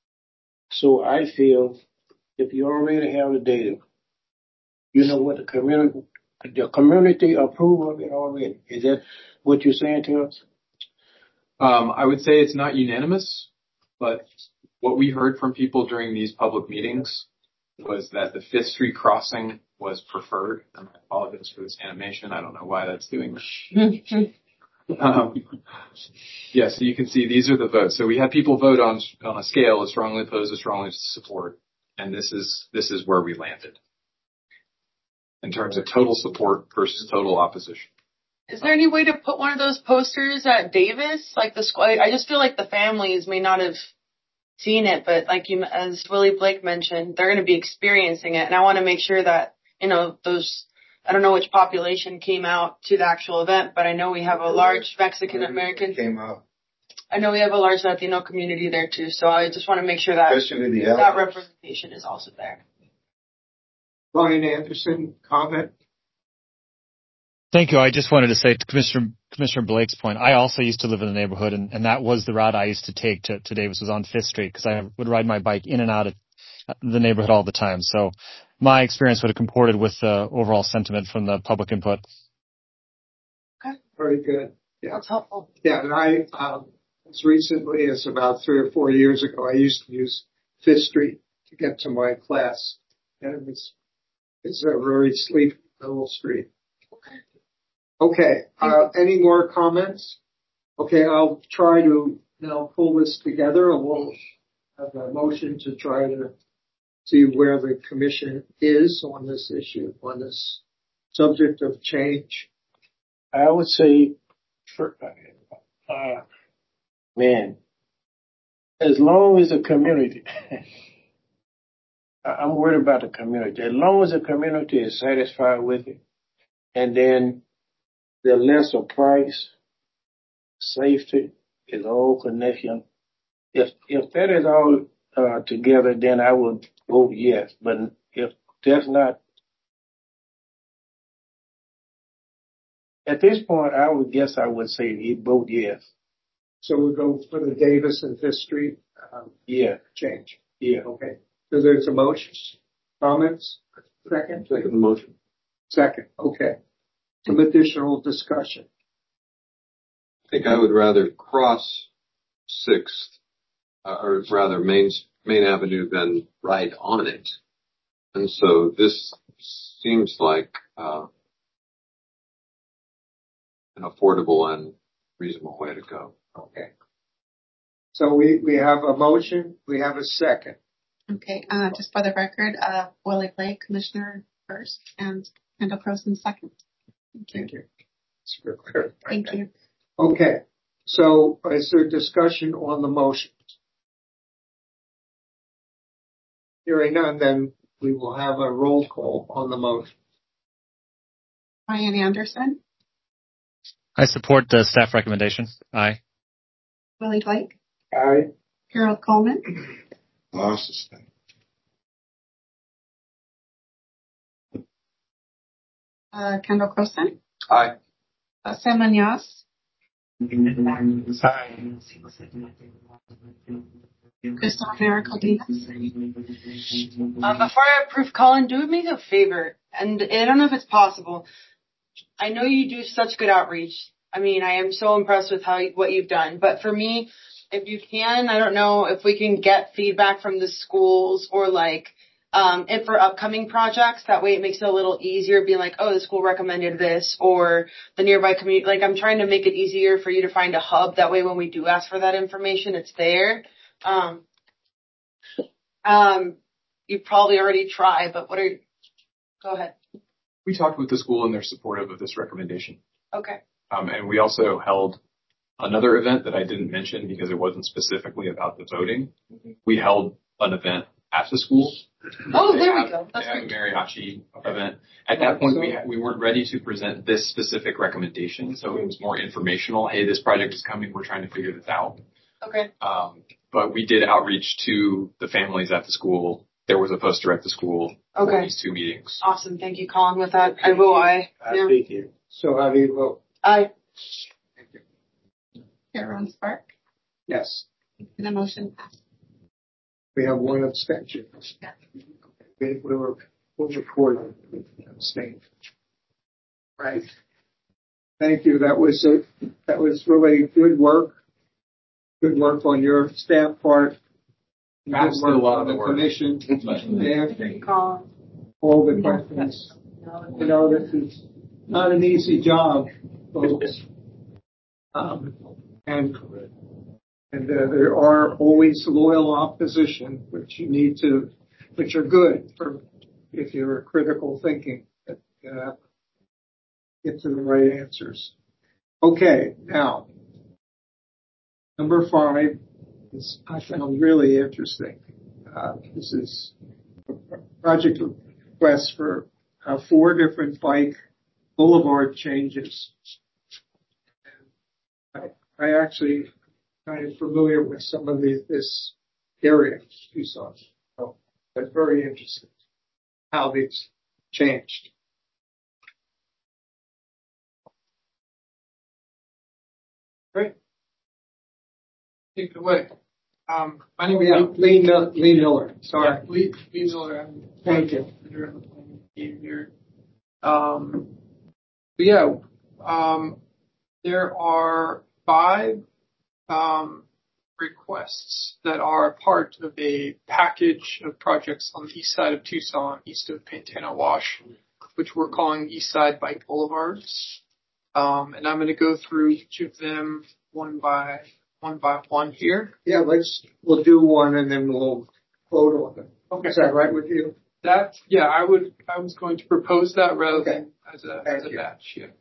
So I feel if you already have the data, you know what the community, the community approve of it already. Is that what you're saying to us?
Um, I would say it's not unanimous, but what we heard from people during these public meetings was that the Fifth Street crossing was preferred. And I apologize for this animation. I don't know why that's doing this. um, yeah, so you can see these are the votes. So we had people vote on on a scale of strongly opposed to strongly support, and this is this is where we landed in terms of total support versus total opposition.
Is there any way to put one of those posters at Davis? Like the school, I just feel like the families may not have seen it, but like you, as Willie Blake mentioned, they're going to be experiencing it. And I want to make sure that, you know, those, I don't know which population came out to the actual event, but I know we have a large Mexican American.
Came out.
I know we have a large Latino community there too. So I just want to make sure that
Especially the
that
elders.
representation is also there.
Brian Anderson, comment?
Thank you. I just wanted to say to Commissioner Commissioner Blake's point, I also used to live in the neighborhood, and, and that was the route I used to take to, to Davis, was on Fifth Street, because I would ride my bike in and out of the neighborhood all the time. So my experience would have comported with the overall sentiment from the public input.
Okay.
Very good. Yeah.
That's helpful.
Yeah, and I, um, as recently as about three or four years ago, I used to use Fifth Street to get to my class, and it was, it's a very sleek little street. Okay, uh, any more comments? Okay, I'll try to now pull this together, and we'll have a motion to try to see where the commission is on this issue, on this subject of change.
I would say, for, uh, man, as long as the community, I'm worried about the community. As long as the community is satisfied with it, and then the lesser price, safety is all connection. If if that is all uh, together, then I would vote yes. But if that's not, at this point, I would guess I would say vote yes.
So we'll go for the Davis and Fifth Street um,
Yeah.
change.
Yeah.
Okay. So there's a motion. Comments? Second?
Second motion.
Second. Okay. Some additional discussion.
I think I would rather cross Sixth, uh, or rather Main Main Avenue than ride on it, and so this seems like uh, an affordable and reasonable way to go.
Okay. So we, we have a motion. We have a second.
Okay, uh, just for the record, uh, Willie Blake, Commissioner first, and Kendall Croson second. Thank you.
Thank you. That's real clear.
Thank you.
Okay. So is there discussion on the motion? Hearing none, then we will have a roll call on the motion.
Brian Anderson,
I support the staff recommendation. Aye.
Willie Blake,
Aye.
Harold Coleman,
I'll sustain.
uh, Kendall Croson,
Aye.
uh, Sam Munoz,
Aye.
Christopher Cardenas.
Um, before I approve, Colin, do me a favor, and I don't know if it's possible. I know you do such good outreach. I mean, I am so impressed with how what you've done. But for me, if you can, I don't know if we can get feedback from the schools or like, um, if for upcoming projects. That way, it makes it a little easier, being like, oh, the school recommended this, or the nearby community. Like, I'm trying to make it easier for you to find a hub. That way, when we do ask for that information, it's there. Um, um, you probably already tried, but what are you? Go ahead.
We talked with the school and they're supportive of this recommendation.
Okay.
Um, and we also held another event that I didn't mention because it wasn't specifically about the voting. We held an event at the school.
Oh,
They
there
have,
we go. That's
they have
great.
a mariachi event. At that point, we ha- we weren't ready to present this specific recommendation, so it was more informational. Hey, this project is coming. We're trying to figure this out.
Okay.
Um, but we did outreach to the families at the school. There was a poster at the school for
Okay.
these two meetings.
Awesome. Thank you, Colin. With that, I will. I.
I
Yeah.
think you. So how do you vote?
I.
Aaron Spark,
Yes.
and the motion passed.
We have one abstention. We, we were, we'll record abstain. Right. Thank you. That was a, that was really good work. Good work on your staff part. Good
Perhaps
work
a lot
on
of the
the
work.
commission.
Thank
Yeah,
you, Colin.
all the questions. You know, this is not an easy job, folks. Um, and and uh, there are always loyal opposition, which you need to, which are good for if you're critical thinking, that uh, get to the right answers. Okay, now number five is I found really interesting. Uh, this is a project request for uh, four different bike boulevard changes. I, I actually kind of familiar with some of the, this area, Tucson. So that's very interesting how these changed.
Great. Take it away. Um, my name
Oh, yeah,
is
Lee, Mil- Lee Miller. Sorry.
Yeah, Lee, Lee Miller. I'm
Thank you.
You're on the planning team here. Um, but yeah, um, there are five um, requests that are part of a package of projects on the east side of Tucson, east of Pantana Wash, which we're calling East Side Bike Boulevards. Um, and I'm going to go through each of them one by one by one here.
Yeah, let's, we'll do one and then we'll vote on them.
Okay.
Is that right with you?
That, yeah, I would, I was going to propose that rather
Okay.
than as a,
Thank
as a
you.
batch, yeah.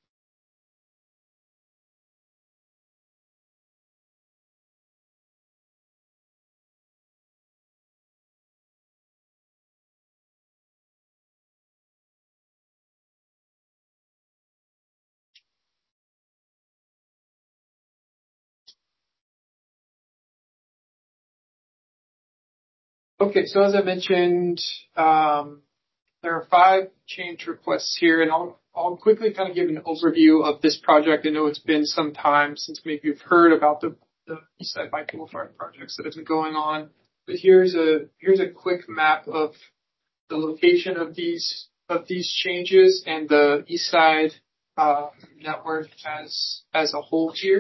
Okay, so as I mentioned, um, there are five change requests here, and I'll, I'll quickly kind of give an overview of this project. I know it's been some time since maybe you've heard about the, the Eastside Bike Boulevard projects that have been going on, but here's a here's a quick map of the location of these of these changes and the Eastside uh, network as as a whole here.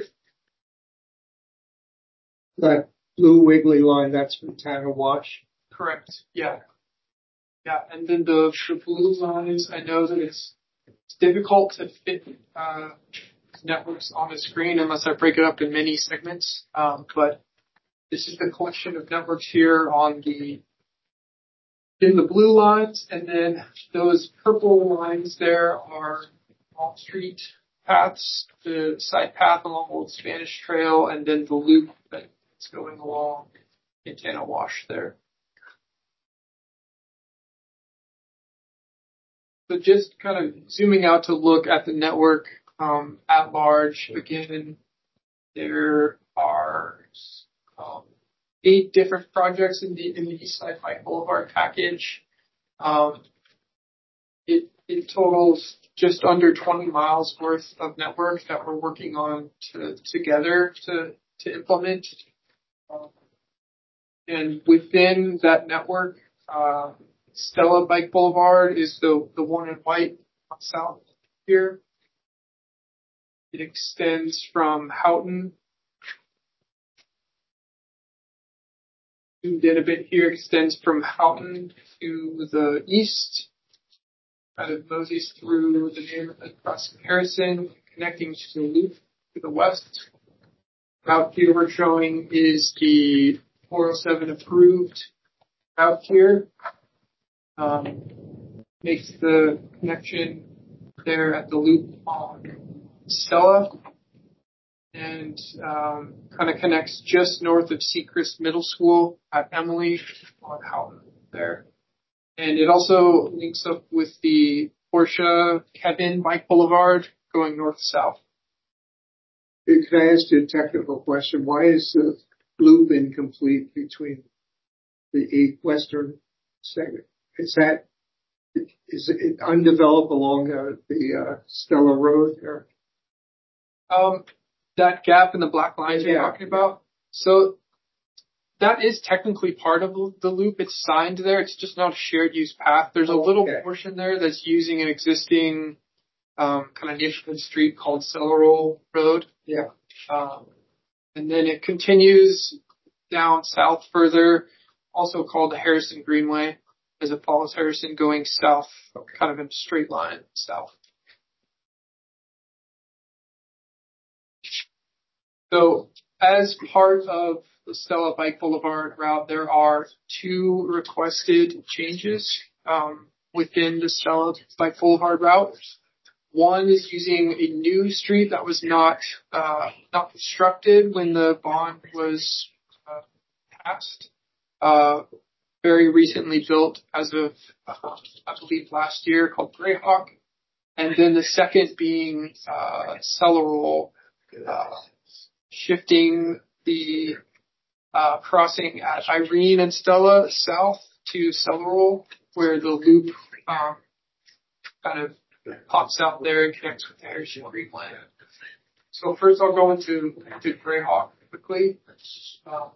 That blue wiggly line, that's Pantana Wash.
Correct. Yeah. Yeah. And then the, the blue lines, I know that it's, it's difficult to fit uh, networks on the screen unless I break it up in many segments. Um, but this is the collection of networks here on the in the blue lines, and then those purple lines there are all street paths, the side path along Old Spanish Trail, and then the loop that's going along Pantana Wash there. So just kind of zooming out to look at the network um, at large. Again, there are um, eight different projects in the in the East Side Pike Boulevard package. Um, it it totals just under twenty miles worth of network that we're working on to, together to to implement. Um, and within that network, uh, Stella Bike Boulevard is the the one in white on south here. It extends from Houghton. Zoomed in a bit here, extends from Houghton to the east, kind of moseys through the neighborhood across Harrison, connecting to the loop to the west. Route here we're showing is the four oh seven approved route here. Um, makes the connection there at the loop on Stella, and um, kind of connects just north of Sechrist Middle School at Emily on Houghton there. And it also links up with the Porsche Kevin Bike Boulevard going north-south.
Can I ask you a technical question? Why is the loop incomplete between the western segment? Is that is it undeveloped along uh, the uh, Stella Road there?
Um, that gap in the black lines yeah. you're talking about. So that is technically part of the loop. It's signed there. It's just not a shared use path. There's a oh, little okay. portion there that's using an existing um, kind of neighborhood street called Cellarole Road.
Yeah.
Um, and then it continues down south further, also called the Harrison Greenway, as it follows Harrison going south, kind of in a straight line south. So as part of the Stella Bike Boulevard route, there are two requested changes um, within the Stella Bike Boulevard route. One is using a new street that was not uh, not constructed when the bond was uh, passed. Uh, very recently built as of, uh, I believe, last year, called Greyhawk. And then the second being uh, Cellarole, uh, shifting the uh, crossing at Irene and Stella south to Cellarole, where the loop um, kind of pops out there and connects with the Harrison Greenway. So first I'll go into, into Greyhawk quickly. Um,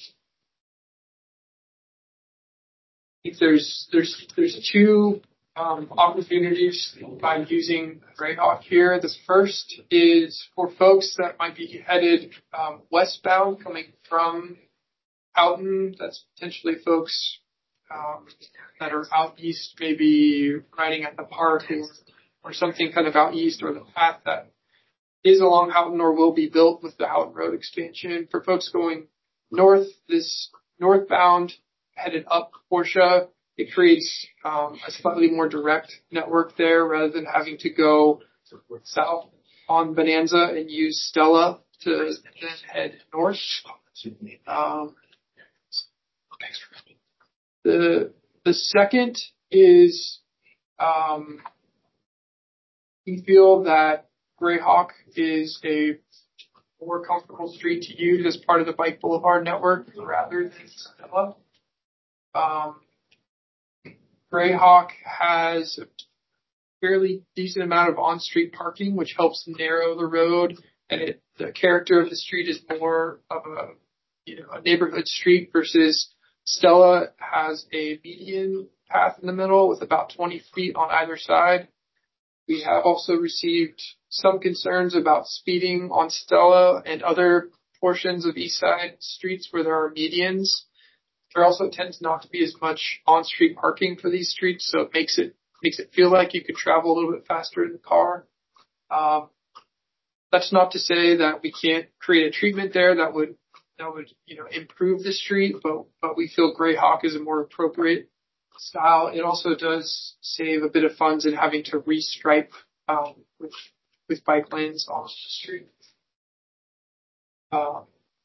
I think there's there's there's two um, opportunities by using Greyhawk here. The first is for folks that might be headed um, westbound, coming from Houghton. That's potentially folks um, that are out east, maybe riding at the park or, or something kind of out east, or the path that is along Houghton or will be built with the Houghton Road expansion. For folks going north, this northbound headed up Porsche, it creates um, a slightly more direct network there rather than having to go south on Bonanza and use Stella to then head north. Um, the the second is um, we feel that Greyhawk is a more comfortable street to use as part of the Bike Boulevard network rather than Stella. Um, Greyhawk has a fairly decent amount of on-street parking, which helps narrow the road, and it, the character of the street is more of a, you know, a neighborhood street versus Stella has a median path in the middle with about twenty feet on either side. We have also received some concerns about speeding on Stella and other portions of East Side streets where there are medians. There also tends not to be as much on-street parking for these streets, so it makes it makes it feel like you could travel a little bit faster in the car. Um, that's not to say that we can't create a treatment there that would that would you know improve the street, but but we feel Greyhawk is a more appropriate style. It also does save a bit of funds in having to restripe um, with with bike lanes on the street. Um,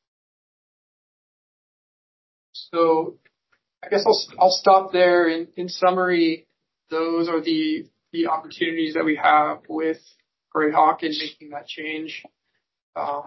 So I guess I'll I'll stop there. In, in summary, those are the the opportunities that we have with Greyhawk in making that change. Uh,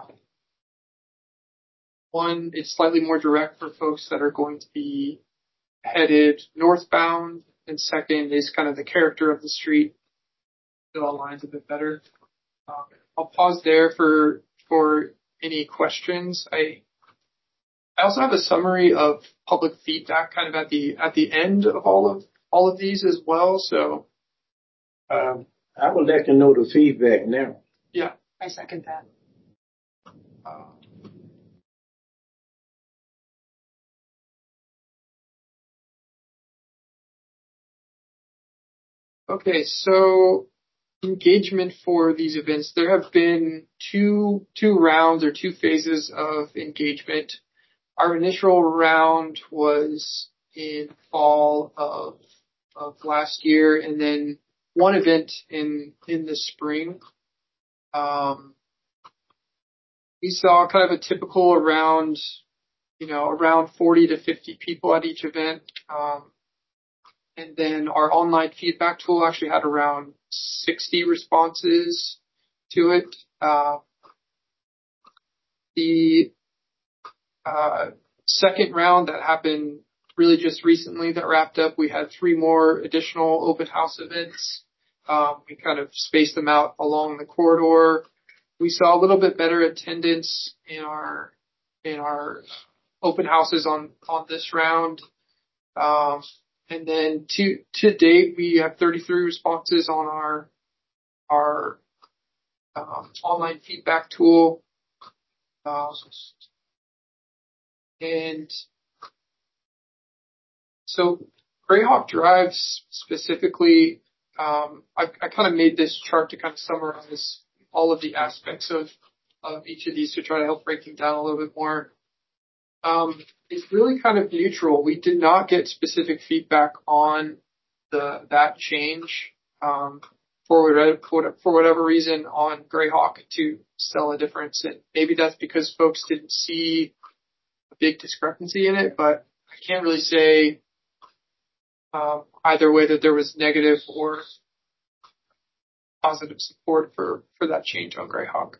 one, it's slightly more direct for folks that are going to be headed northbound, and second is kind of the character of the street that aligns a bit better. Um, I'll pause there for for any questions. I I also have a summary of public feedback kind of at the at the end of all of all of these as well. So
um, I would like to know the feedback now.
Yeah,
I second that.
Uh, okay, so engagement for these events. There have been two two rounds or two phases of engagement. Our initial round was in fall of of last year, and then one event in in the spring. Um, we saw kind of a typical around, you know, around forty to fifty people at each event. Um, and then our online feedback tool actually had around sixty responses to it. Uh, the uh, second round that happened really just recently that wrapped up, we had three more additional open house events. Um, we kind of spaced them out along the corridor. We saw a little bit better attendance in our in our open houses on on this round. Um, and then to to date, we have thirty-three responses on our our um, online feedback tool. Uh, and so Greyhawk Drive specifically, um, I, I kind of made this chart to kind of summarize all of the aspects of, of each of these to try to help break them down a little bit more. Um, it's really kind of neutral. We did not get specific feedback on the that change um, for whatever, for whatever reason on Greyhawk to sell a difference. And maybe that's because folks didn't see a big discrepancy in it, but I can't really say um, either way that there was negative or positive support for, for that change on Greyhawk.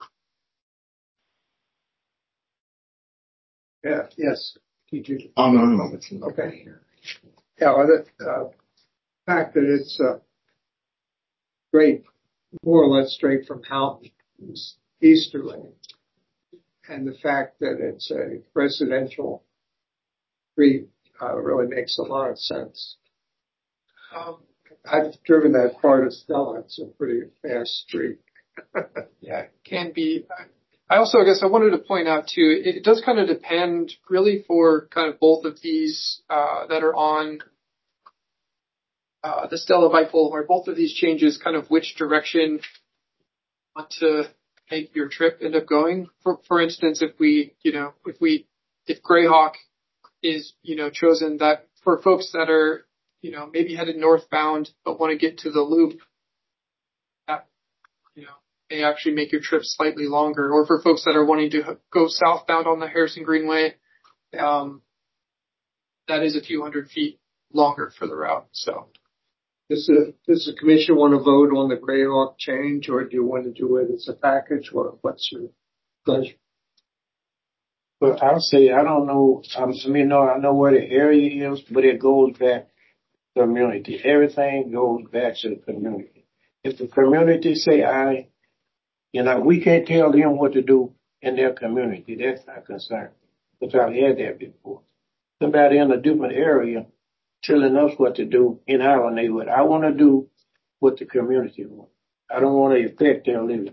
Yeah, yes. Teacher.
Oh, no, no, no.
Okay. Yeah, well, the uh, fact that it's uh, straight, more or less straight from Houghton easterly, and the fact that it's a residential street uh, really makes a lot of sense. Um, I've driven that part of Stella. It's a pretty fast street.
Yeah, it can be. I also, I guess I wanted to point out too, it, it does kind of depend really for kind of both of these uh, that are on uh, the Stella Bike Boulevard, both of these changes, kind of which direction you want to make your trip end up going. For, for instance, if we, you know, if we, if Greyhawk is, you know, chosen that for folks that are, you know, maybe headed northbound but want to get to the loop, that, you know, may actually make your trip slightly longer. Or for folks that are wanting to go southbound on the Harrison Greenway, um, that is a few hundred feet longer for the route. So,
does the does the commission want to vote on the Greyhawk change, or do you want to do it as a package? Or what's your pleasure?
But I'll say I don't know. Um, I mean, no, I know where the area is, but it goes back to the community. Everything goes back to the community. If the community say I, you know, we can't tell them what to do in their community. That's not concerned. Because I've had that before. Somebody in a different area telling us what to do in our neighborhood. I want to do what the community wants. I don't want to affect their living.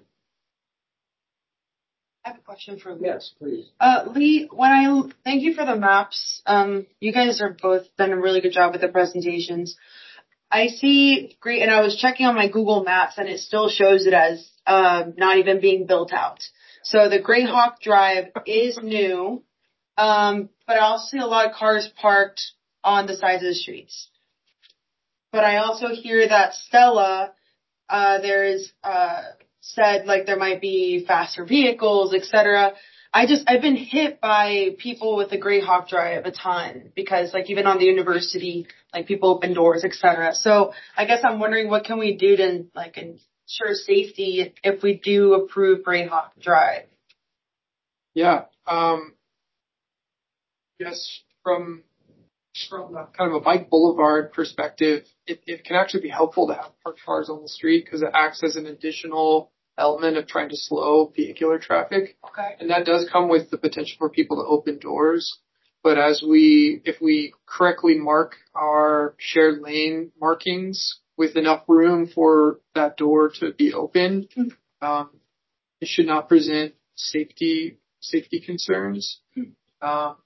I have a question for Lee.
Yes, please.
Uh, Lee, when I thank you for the maps. Um, you guys are both done a really good job with the presentations. I see great, and I was checking on my Google Maps, and it still shows it as uh, not even being built out. So the Greyhawk Drive is new, um, but I also see a lot of cars parked on the sides of the streets. But I also hear that Stella, uh, there is uh, said like there might be faster vehicles, et cetera. I just I've been hit by people with the Greyhawk Drive a ton because like even on the university, like people open doors, et cetera. So I guess I'm wondering what can we do to like ensure safety if we do approve Greyhawk Drive?
Yeah. Um, yes, from from a, kind of a bike boulevard perspective, it, it can actually be helpful to have parked cars on the street because it acts as an additional element of trying to slow vehicular traffic.
Okay.
And that does come with the potential for people to open doors. But as we, if we correctly mark our shared lane markings with enough room for that door to be open, um, it should not present safety safety concerns. Um,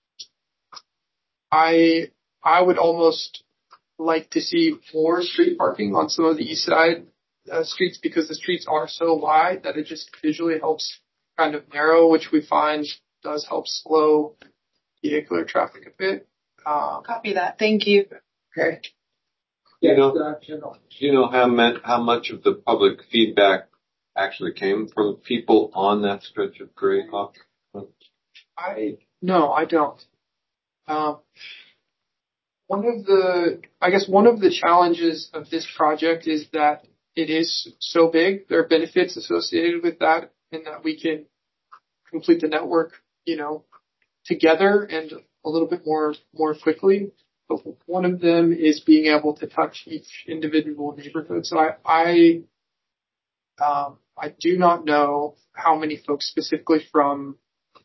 I I would almost like to see more street parking on some of the east side uh, streets because the streets are so wide that it just visually helps kind of narrow, which we find does help slow vehicular traffic a bit. Um,
Copy that. Thank you.
okay.
You know, do you know how, man, how much of the public feedback actually came from people on that stretch of Greyhawk?
I no, I don't. Um, one of the, I guess one of the challenges of this project is that it is so big. There are benefits associated with that, and that we can complete the network, you know, together and a little bit more more quickly. But one of them is being able to touch each individual neighborhood. So I I, um, I do not know how many folks specifically from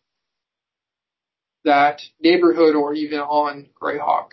that neighborhood or even on Greyhawk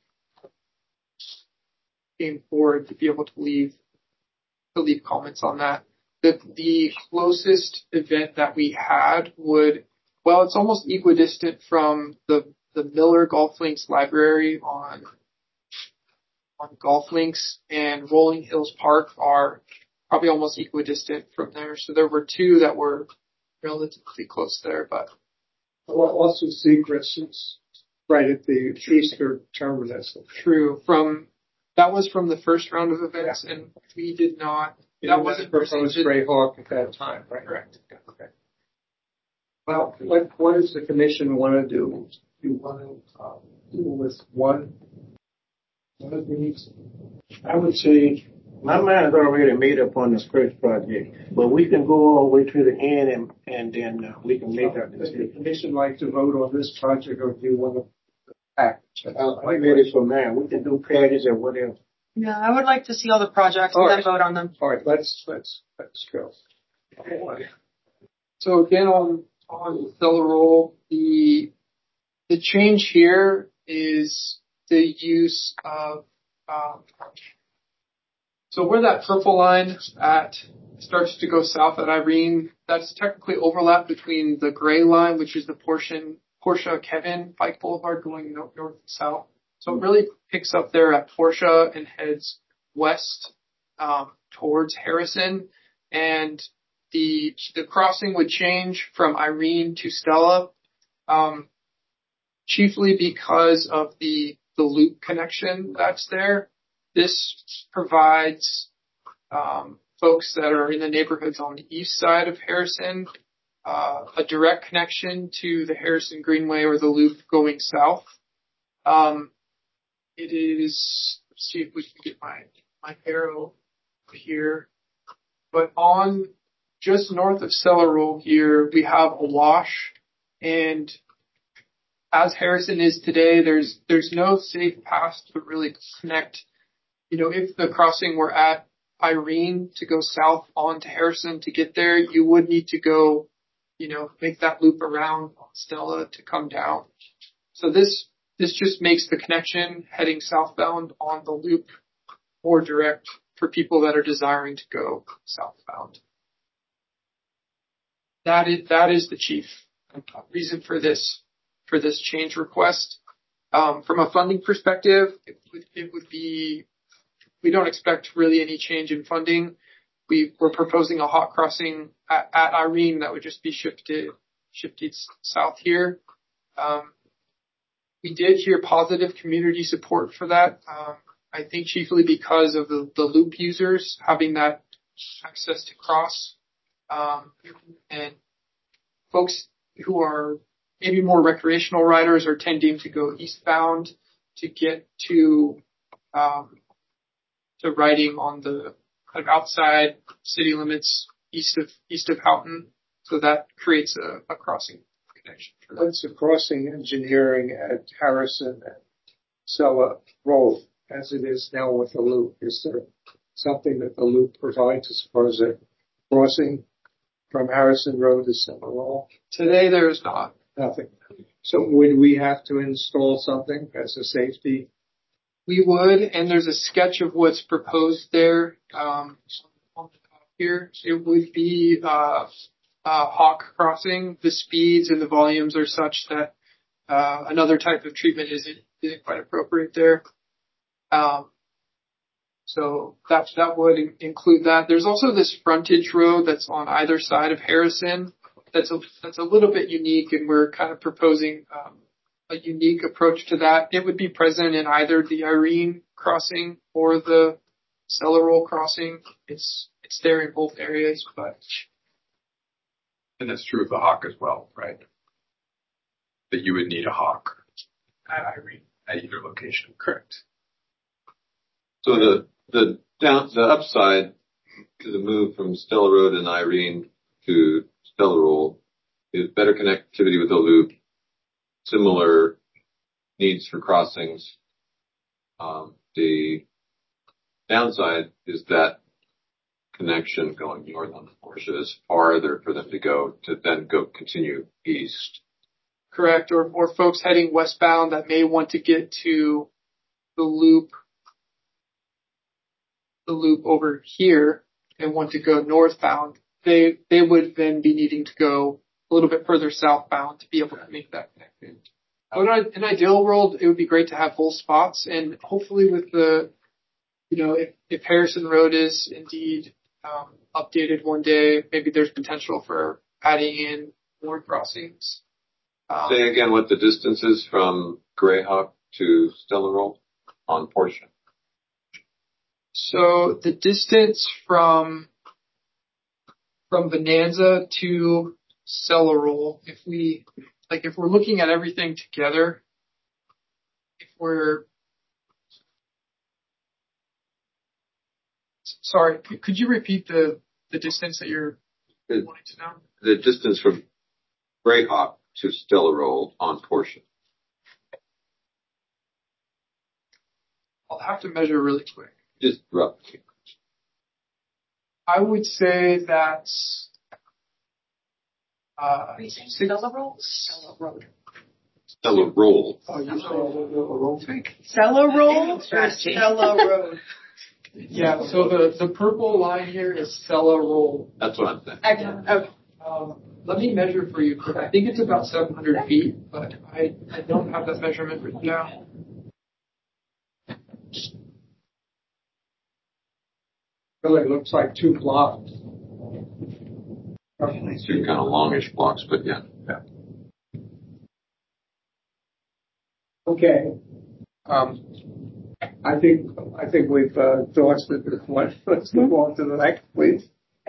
came forward to be able to leave to leave comments on that. The the closest event that we had would, well, it's almost equidistant from the the Miller Golf Links Library on on Golf Links and Rolling Hills Park are probably almost equidistant from there. So there were two that were relatively close there, but
also Seacrest is right at the eastern terminus.
True. From that was from the first round of events, yeah. And we did not.
Yeah,
that wasn't
proposed Greyhawk at that time, right?
Correct.
Okay. Well, what what does the commission want to do? Do you want to uh, deal with one? One of these?
I would say my mind's already made up on this first project, but we can go all the way to the end and and then uh, we can make our decision.
Does the commission like to vote on this project, or do you want to package?
Uh, I'm ready for mine. We can do package or whatever.
Yeah, I would like to see all the projects
all
and
right.
then vote on them.
All right, let's let's let's go.
So again, on on Stellar Roll, the the change here is the use of um, so where that purple line at starts to go south at Irene, that's technically overlap between the gray line, which is the portion Portia Kevin Bike Boulevard going north, north and south. So it really picks up there at Portia and heads west um, towards Harrison, and the the crossing would change from Irene to Stella, um, chiefly because of the the loop connection that's there. This provides um, folks that are in the neighborhoods on the east side of Harrison uh, a direct connection to the Harrison Greenway or the loop going south. Um, it is, let's see if we can get my, my arrow here. But on just north of Cellar Roll here, we have a wash, and as Harrison is today, there's there's no safe path to really connect. You know, if the crossing were at Irene to go south onto Harrison to get there, you would need to go, you know, make that loop around Stella to come down. So this this just makes the connection heading southbound on the loop more direct for people that are desiring to go southbound. That is that is the chief reason for this for this change request. Um, from a funding perspective, it would, it would be, we don't expect really any change in funding. We were proposing a hot crossing at, at Irene that would just be shifted shifted south here. Um, we did hear positive community support for that. Um, I think chiefly because of the, the loop users having that access to cross, um, and folks who are maybe more recreational riders are tending to go eastbound to get to um, to riding on the kind of outside city limits, east of east of Houghton. So that creates a, a crossing connection. For that.
What's the crossing engineering at Harrison and Sella Road as it is now with the loop? Is there something that the loop provides as far as a crossing from Harrison Road to Sella Road?
Today there is not.
Nothing. So would we have to install something as a safety?
We would, and there's a sketch of what's proposed there. Um, on the top here, it would be uh, uh, Hawk crossing. The speeds and the volumes are such that uh, another type of treatment isn't isn't quite appropriate there. Um, so that that would in- include that. There's also this frontage road that's on either side of Harrison. That's a that's a little bit unique, and we're kind of proposing um, a unique approach to that. It would be present in either the Irene crossing or the Cellarole crossing. It's it's there in both areas, but
and that's true of the Hawk as well, right? That you would need a Hawk at Irene at either location.
Correct.
So the the down the upside to the move from Stella Road and Irene to Cellarole is better connectivity with the loop, similar needs for crossings. Um, the downside is that connection going north on the Porsche is farther for them to go to then go continue east.
Correct. Or or folks heading westbound that may want to get to the loop, the loop over here and want to go northbound. They they would then be needing to go a little bit further southbound to be able to make that connection. But in an ideal world, it would be great to have full spots, and hopefully with the, you know, if, if Harrison Road is indeed um, updated one day, maybe there's potential for adding in more crossings. Um,
Say again what the distance is from Greyhawk to Cellarole on Porsche.
So the distance from from Bonanza to Cellarole, if we like, if we're looking at everything together, if we're sorry, could you repeat the the distance that you're
the,
wanting to know?
The distance from Greyhawk to Cellarole on Porsche.
I'll have to measure really quick.
Just roughly.
I would say that's uh,
Cellarole? Cellarole.
Cellarole.
Oh, you said
Cellarole or Stella Road?
Yeah, so the, the purple line here is Cellarole.
That's what I'm saying.
Excellent. Okay.
Um, let me measure for you, because I think it's about seven hundred feet, but I, I don't have that measurement written down.
really looks like two blocks.
Two kind of longish blocks, but yeah. yeah.
Okay. Um, I think I think we've uh, exhausted this one. Let's move on to the next, please.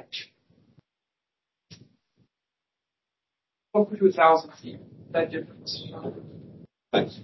Over to a thousand feet. That difference.
Thanks.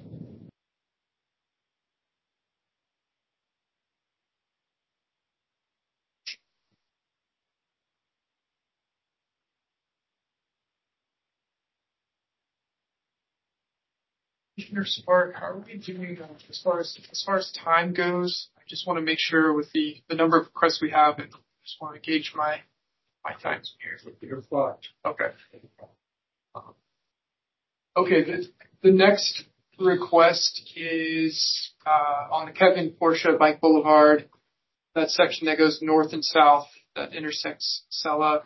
Commissioner Spark, how are we doing uh, as far as as far as time goes? I just want to make sure with the, the number of requests we have, and just want to gauge my my time here.
Your thought.
Okay. Um, okay. The, the next request is uh, on the Kevin Porsche Bike Boulevard. That section that goes north and south that intersects Sella.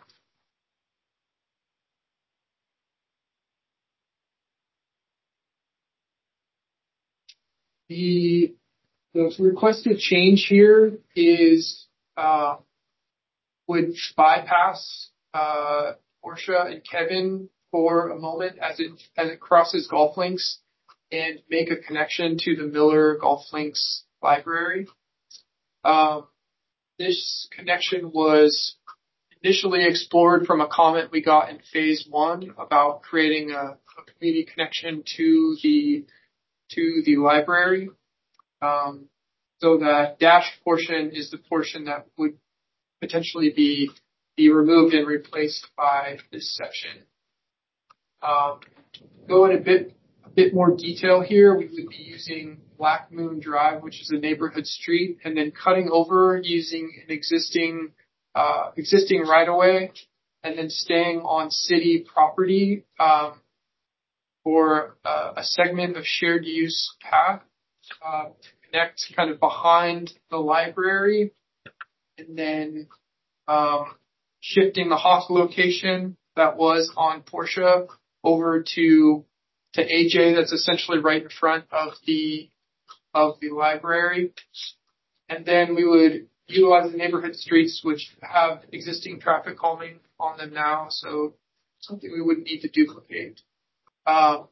The, the requested change here is uh, would bypass uh, Porsche and Kevin for a moment as it as it crosses Golf Links and make a connection to the Miller Golf Links library. Um, this connection was initially explored from a comment we got in phase one about creating a, a community connection to the to the library. Um, so that dashed portion is the portion that would potentially be be removed and replaced by this section. Um, go in a bit a bit more detail here. We would be using Black Moon Drive, which is a neighborhood street, and then cutting over using an existing uh, existing right of way, and then staying on city property um, for uh, a segment of shared use path uh, to connect kind of behind the library, and then um, shifting the Hawk location that was on Porsche over to to A J, that's essentially right in front of the of the library. And then we would utilize the neighborhood streets, which have existing traffic calming on them now, so something we wouldn't need to duplicate. Um,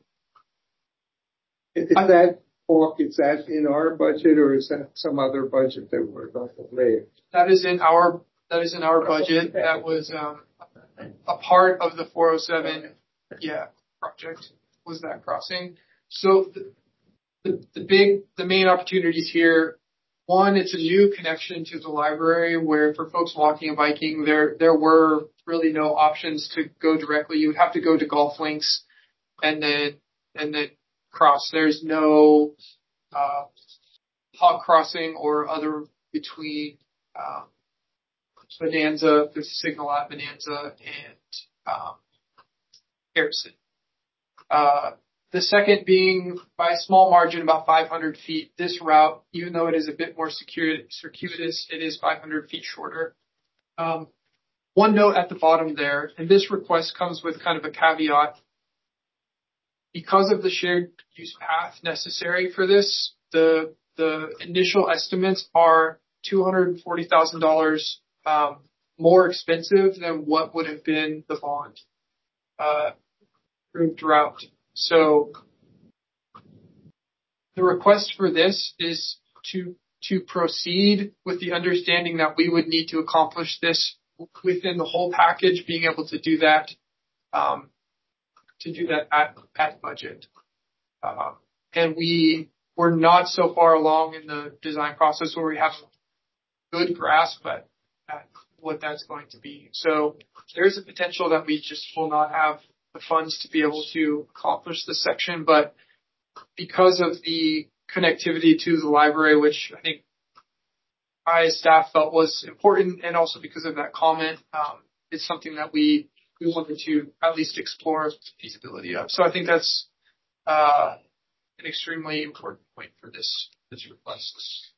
Is that, Hawk, is that in our budget, or is that some other budget that we're going to lay?
that is in our that is in our budget. That was um, a part of the four oh seven yeah project, was that crossing. So the, the the big the main opportunities here. One, it's a new connection to the library where for folks walking and biking, there there were really no options to go directly. You would have to go to Golf Links and then and then cross. There's no uh, Hawk crossing or other between um, Bonanza. There's a signal at Bonanza and um, Harrison. Uh, The second being, by a small margin, about five hundred feet. This route, even though it is a bit more circuitous, it is five hundred feet shorter. Um, one note at the bottom there, and this request comes with kind of a caveat. Because of the shared use path necessary for this, the the initial estimates are two hundred forty thousand dollars um, more expensive than what would have been the bond uh, approved route. So the request for this is to to proceed with the understanding that we would need to accomplish this within the whole package, being able to do that um, to do that at at budget. Uh, and we we're not so far along in the design process where we have a good grasp at, at what that's going to be. So there's a potential that we just will not have the funds to be able to accomplish this section, but because of the connectivity to the library, which I think I as staff felt was important, and also because of that comment, um, it's something that we we wanted to at least explore the feasibility of. So I think that's uh, an extremely important point for this this request.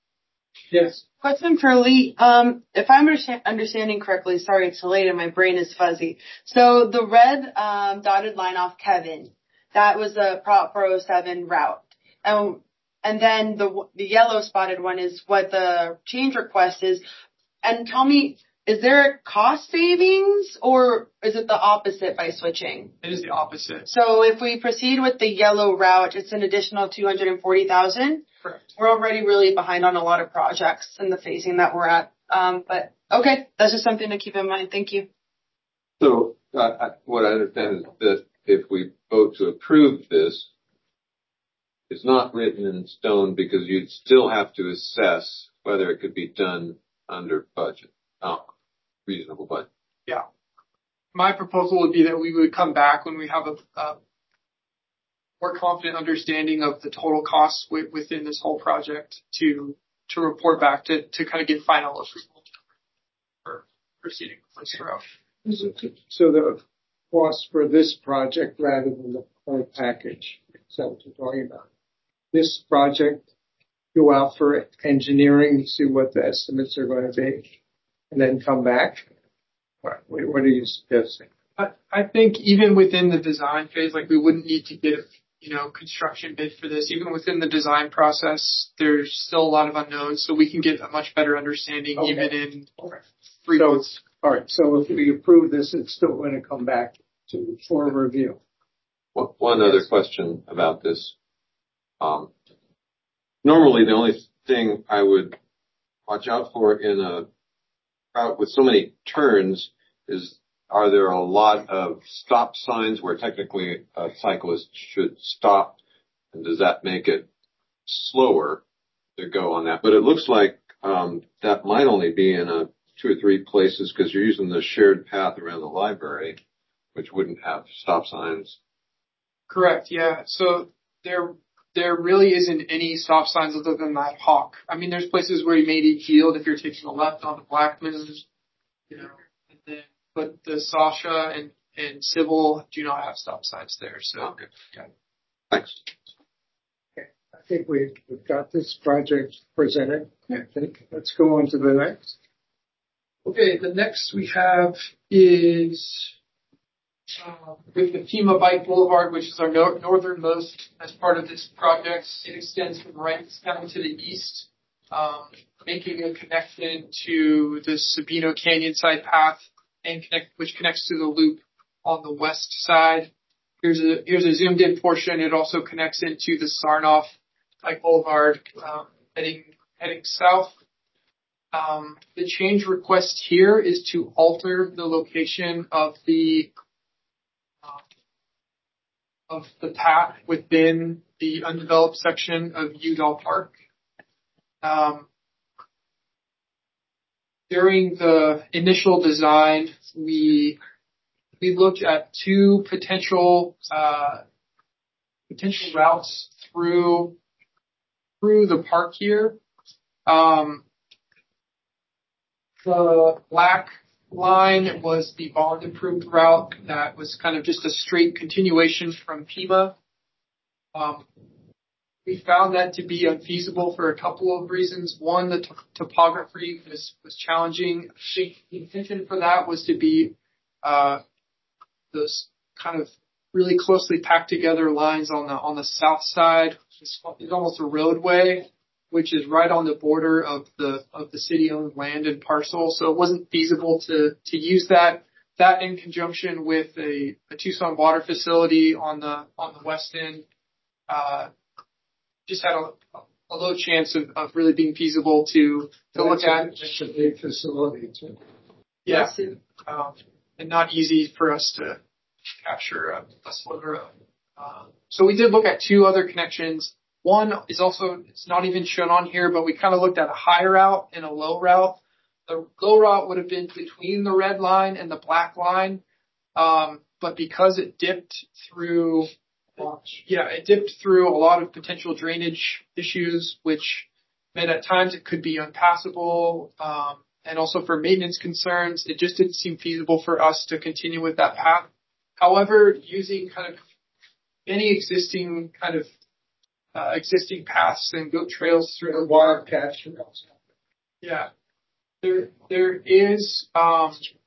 Yes.
Question for Lee. Um, if I'm understanding correctly, sorry it's late and my brain is fuzzy. So the red um, dotted line off Kevin, that was the Prop four oh seven route. Um, and then the the yellow spotted one is what the change request is. And tell me, is there a cost savings or is it the opposite by switching?
It is the opposite.
So if we proceed with the yellow route, it's an additional two hundred forty thousand dollars.
Correct.
We're already really behind on a lot of projects in the phasing that we're at. Um, but okay, that's just something to keep in mind. Thank you.
So uh, I, what I understand is that if we vote to approve this, it's not written in stone because you'd still have to assess whether it could be done under budget, oh, reasonable budget.
Yeah. My proposal would be that we would come back when we have a, a more confident understanding of the total costs w- within this whole project to to report back to, to kind of get final approval for proceeding with this route.
So the cost for this project rather than the whole package, is that what you're talking about? This project, go out for engineering, see what the estimates are going to be, and then come back? What, what are you suggesting?
I, I think even within the design phase, like we wouldn't need to get, you know, construction bid for this. Even within the design process, there's still a lot of unknowns, so we can get a much better understanding
Okay.
even in
Okay.
three
so,
months.
All right. So if we approve this, it's still going to come back to for review.
One, one other question about this. Um, normally, the only thing I would watch out for in a route with so many turns is, are there a lot of stop signs where technically a cyclist should stop? And does that make it slower to go on that? But it looks like um, that might only be in a two or three places because you're using the shared path around the library, which wouldn't have stop signs.
Correct. Yeah. So there, there really isn't any stop signs other than that hawk. I mean, there's places where you may need yield if you're taking a left on the Blackman, you know, and then, but the Sasha and, and Civil do not have stop signs there. So,
Okay.
yeah.
Thanks.
Okay. I think we've, we've got this project presented. I think let's go on to the next.
Okay. The next we have is Uh, with the Pima Bike Boulevard, which is our no- northernmost as part of this project. It extends from Wrightstown to the east, um, making a connection to the Sabino Canyon side path, and connect, which connects to the loop on the west side. Here's a here's a zoomed in portion. It also connects into the Sarnoff Bike Boulevard, um, heading heading south. Um, the change request here is to alter the location of the of the path within the undeveloped section of Udall Park. Um, during the initial design, we we looked at two potential uh, potential routes through through the park here. Um, the black line was the bond approved route that was kind of just a straight continuation from Pima. Um, we found that to be unfeasible for a couple of reasons. One, the t- topography was, was challenging. I think the intention for that was to be uh, those kind of really closely packed together lines on the on the south side. It's, it's almost a roadway, which is right on the border of the of the city-owned land and parcel. So it wasn't feasible to to use that. That in conjunction with a, a Tucson water facility on the on the west end, uh, just had a, a low chance of, of really being feasible to to look at.
It's a big facility too.
Yeah, um, and not easy for us to capture a, a sliver of. Uh, so we did look at two other connections. One is also, it's not even shown on here, but we kind of looked at a high route and a low route. The low route would have been between the red line and the black line. Um, but because it dipped through, yeah, it dipped through a lot of potential drainage issues, which meant at times it could be unpassable. Um, and also for maintenance concerns, it just didn't seem feasible for us to continue with that path. However, using kind of any existing kind of Uh, existing paths and goat trails through the
wildcat trails.
Yeah, there there is um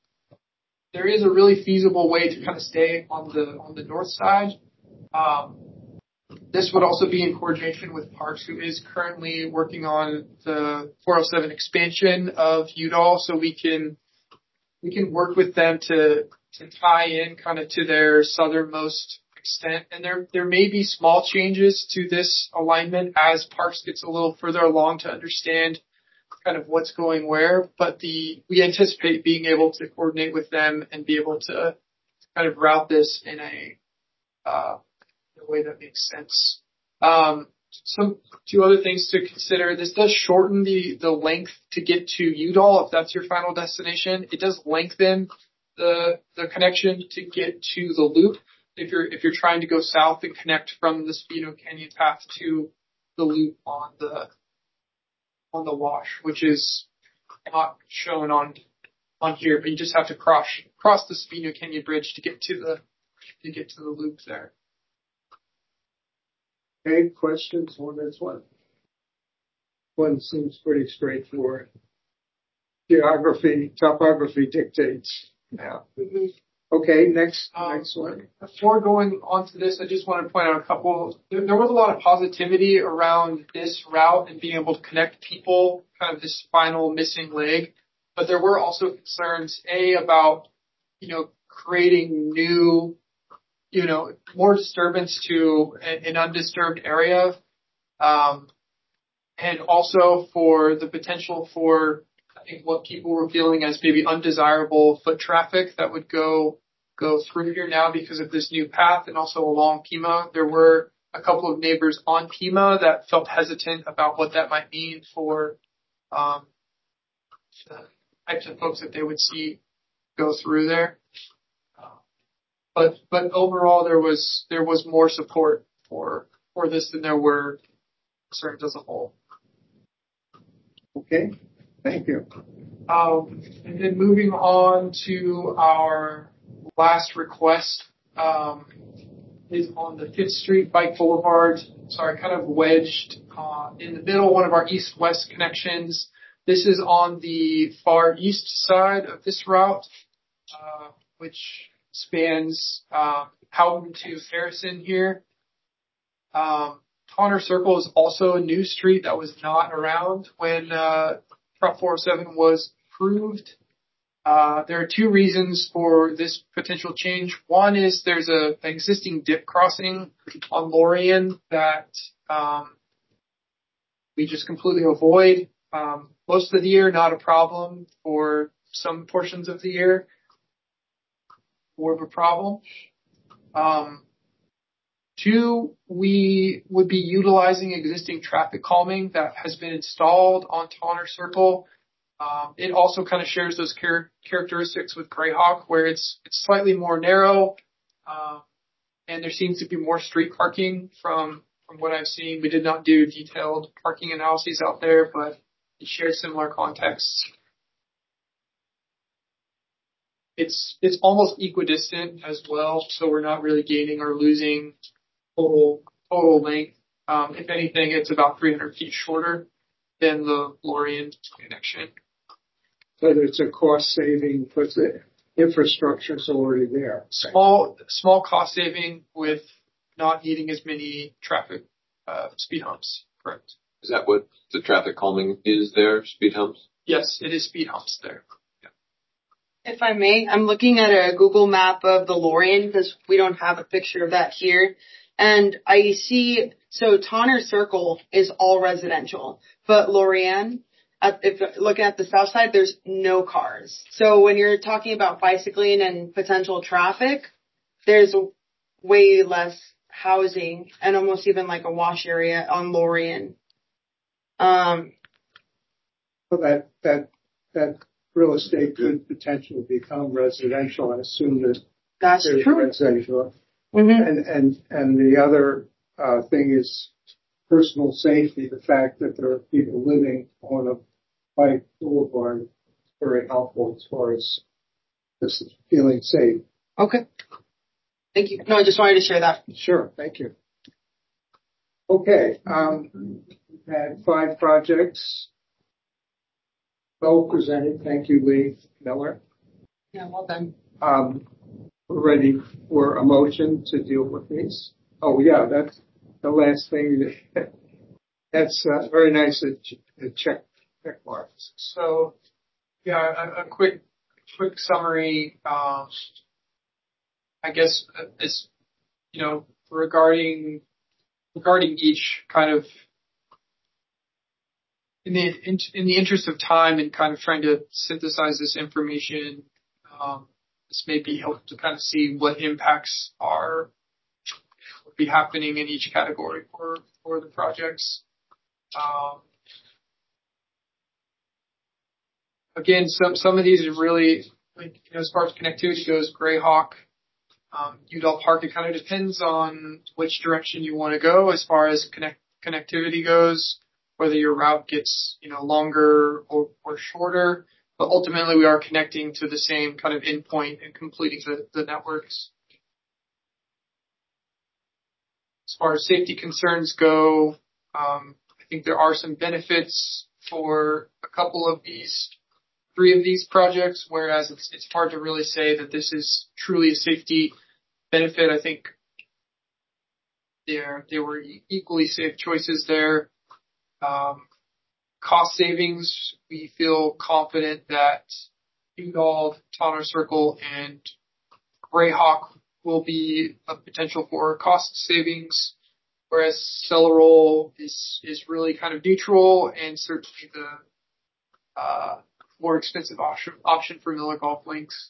there is a really feasible way to kind of stay on the on the north side. Um, this would also be in coordination with Parks, who is currently working on the four oh seven expansion of Udall, so we can we can work with them to to tie in kind of to their southernmost extent, and there there may be small changes to this alignment as Parks gets a little further along to understand kind of what's going where, but the we anticipate being able to coordinate with them and be able to kind of route this in a, uh, in a way that makes sense. Um, some two other things to consider. This does shorten the the length to get to Udall if that's your final destination. It does lengthen the the connection to get to the loop. If you're if you're trying to go south and connect from the Sabino Canyon path to the loop on the on the wash, which is not shown on on here, but you just have to cross cross the Sabino Canyon Bridge to get to the to get to the loop there.
Okay, questions on this one? One seems pretty straightforward. Geography, topography dictates. Yeah.
Mm-hmm.
Okay, next,
um,
next one.
Before going on to this, I just want to point out a couple. There, there was a lot of positivity around this route and being able to connect people, kind of this final missing leg. But there were also concerns, A, about, you know, creating new, you know, more disturbance to an undisturbed area. Um, and also for the potential for, I think, what people were feeling as maybe undesirable foot traffic that would go go through here now because of this new path, and also along Pima. There were a couple of neighbors on Pima that felt hesitant about what that might mean for um, types of folks that they would see go through there. But but overall, there was there was more support for for this than there were concerns as a whole.
Okay, thank you.
Um, and then moving on to our last request um, is on the Fifth Street Bike Boulevard. Sorry, kind of wedged uh, in the middle, one of our east-west connections. This is on the far east side of this route, uh, which spans uh, Houghton to Harrison here. Um, Tonner Circle is also a new street that was not around when uh, Prop four oh seven was approved. Uh, there are two reasons for this potential change. One is there's a, an existing dip crossing on Lorien that um, we just completely avoid. Um, most of the year, not a problem. For some portions of the year, more of a problem. Um, Two, we would be utilizing existing traffic calming that has been installed on Tonner Circle. Um, it also kind of shares those char- characteristics with Greyhawk, where it's it's slightly more narrow, uh, and there seems to be more street parking from from what I've seen. We did not do detailed parking analyses out there, but it shares similar contexts. It's it's almost equidistant as well, so we're not really gaining or losing total total length. Um, if anything, it's about three hundred feet shorter than the Lorien connection.
But it's a cost saving because the infrastructure is already there.
Small small cost saving with not needing as many traffic uh, speed humps. Correct.
Is that what the traffic calming is there? Speed humps?
Yes, it is speed humps there. Yeah.
If I may, I'm looking at a Google map of the Lorien because we don't have a picture of that here. And I see, so Tonner Circle is all residential, but Lorien, at, if looking at the south side, there's no cars. So when you're talking about bicycling and potential traffic, there's way less housing and almost even like a wash area on Lorien. Um,
Well, that, that, that real estate could potentially become residential. I assume that
that's
there's
true.
residential.
Mm-hmm.
And, and, and the other, uh, thing is personal safety. The fact that there are people living on a bike boulevard is very helpful as far as this feeling safe.
Okay. Thank you. No, I just wanted to share that.
Sure. Thank you. Okay. Um, we've had five projects. Well presented. Thank you, Lee Miller.
Yeah, well done.
Um, we're ready for a motion to deal with these. Oh, yeah, that's the last thing. That, that's uh, very nice to check, check marks.
So, yeah, a, a quick, quick summary. Um, I guess is, you know, regarding regarding each kind of in the in, in the interest of time and kind of trying to synthesize this information. Um, This may be helpful to kind of see what impacts are would be happening in each category for, for the projects. Um, again, some some of these are really, like, you know, as far as connectivity goes, Greyhawk, um, Udall Park. It kind of depends on which direction you want to go as far as connect connectivity goes, whether your route gets, you know, longer or, or shorter. But ultimately, we are connecting to the same kind of endpoint and completing the, the networks. As far as safety concerns go, um, I think there are some benefits for a couple of these, three of these projects, whereas it's, it's hard to really say that this is truly a safety benefit. I think there, there were equally safe choices there. Um, Cost savings, we feel confident that Udall, Tonner Circle, and Greyhawk will be a potential for cost savings, whereas Cellarole is is really kind of neutral and certainly the uh, more expensive option option for Miller Golf Links.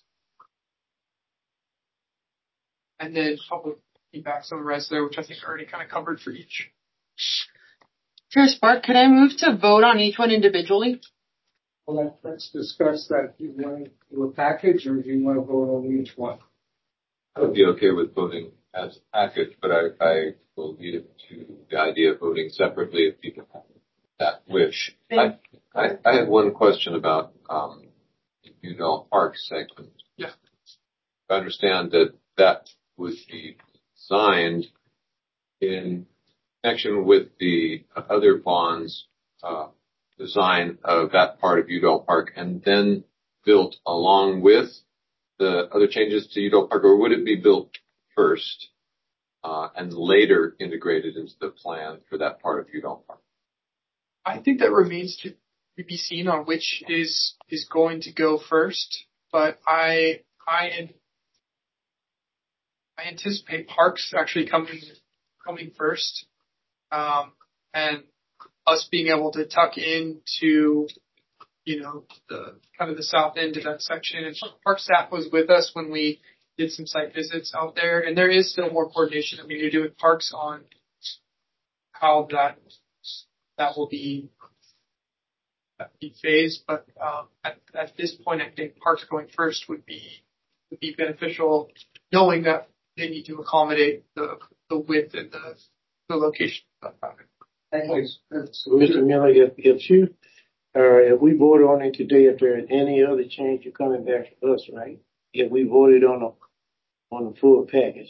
And then probably feedback some res there, which I think I already kind of covered for each.
Sure, Spark, could I move to vote on each one individually?
Well, let- let's discuss that. Do you want to do a package or do you want to vote on each one?
I would be okay with voting as a package, but I, I will leave it to the idea of voting separately if people have that wish. I, I, I had one question about um, the Udall Park segment.
Yeah.
I understand that that would be designed in connection with the other bonds uh, design of that part of Udall Park and then built along with the other changes to Udall Park, or would it be built first uh, and later integrated into the plan for that part of Udall Park?
I think that remains to be seen on which is is going to go first, but I I I anticipate parks actually coming coming first, um, and us being able to tuck into, you know, the kind of the south end of that section. And park staff was with us when we did some site visits out there, and there is still more coordination that we need to do with parks on how that that will be be phased. But um, at, at this point, I think parks going first would be would be beneficial, knowing that they need to accommodate the the width and the the location of the project.
Thanks.
So, Mister Miller, if, if you, uh, if we voted on it today, if there is any other change, you're coming back to us, right? If we voted on a, on the full package.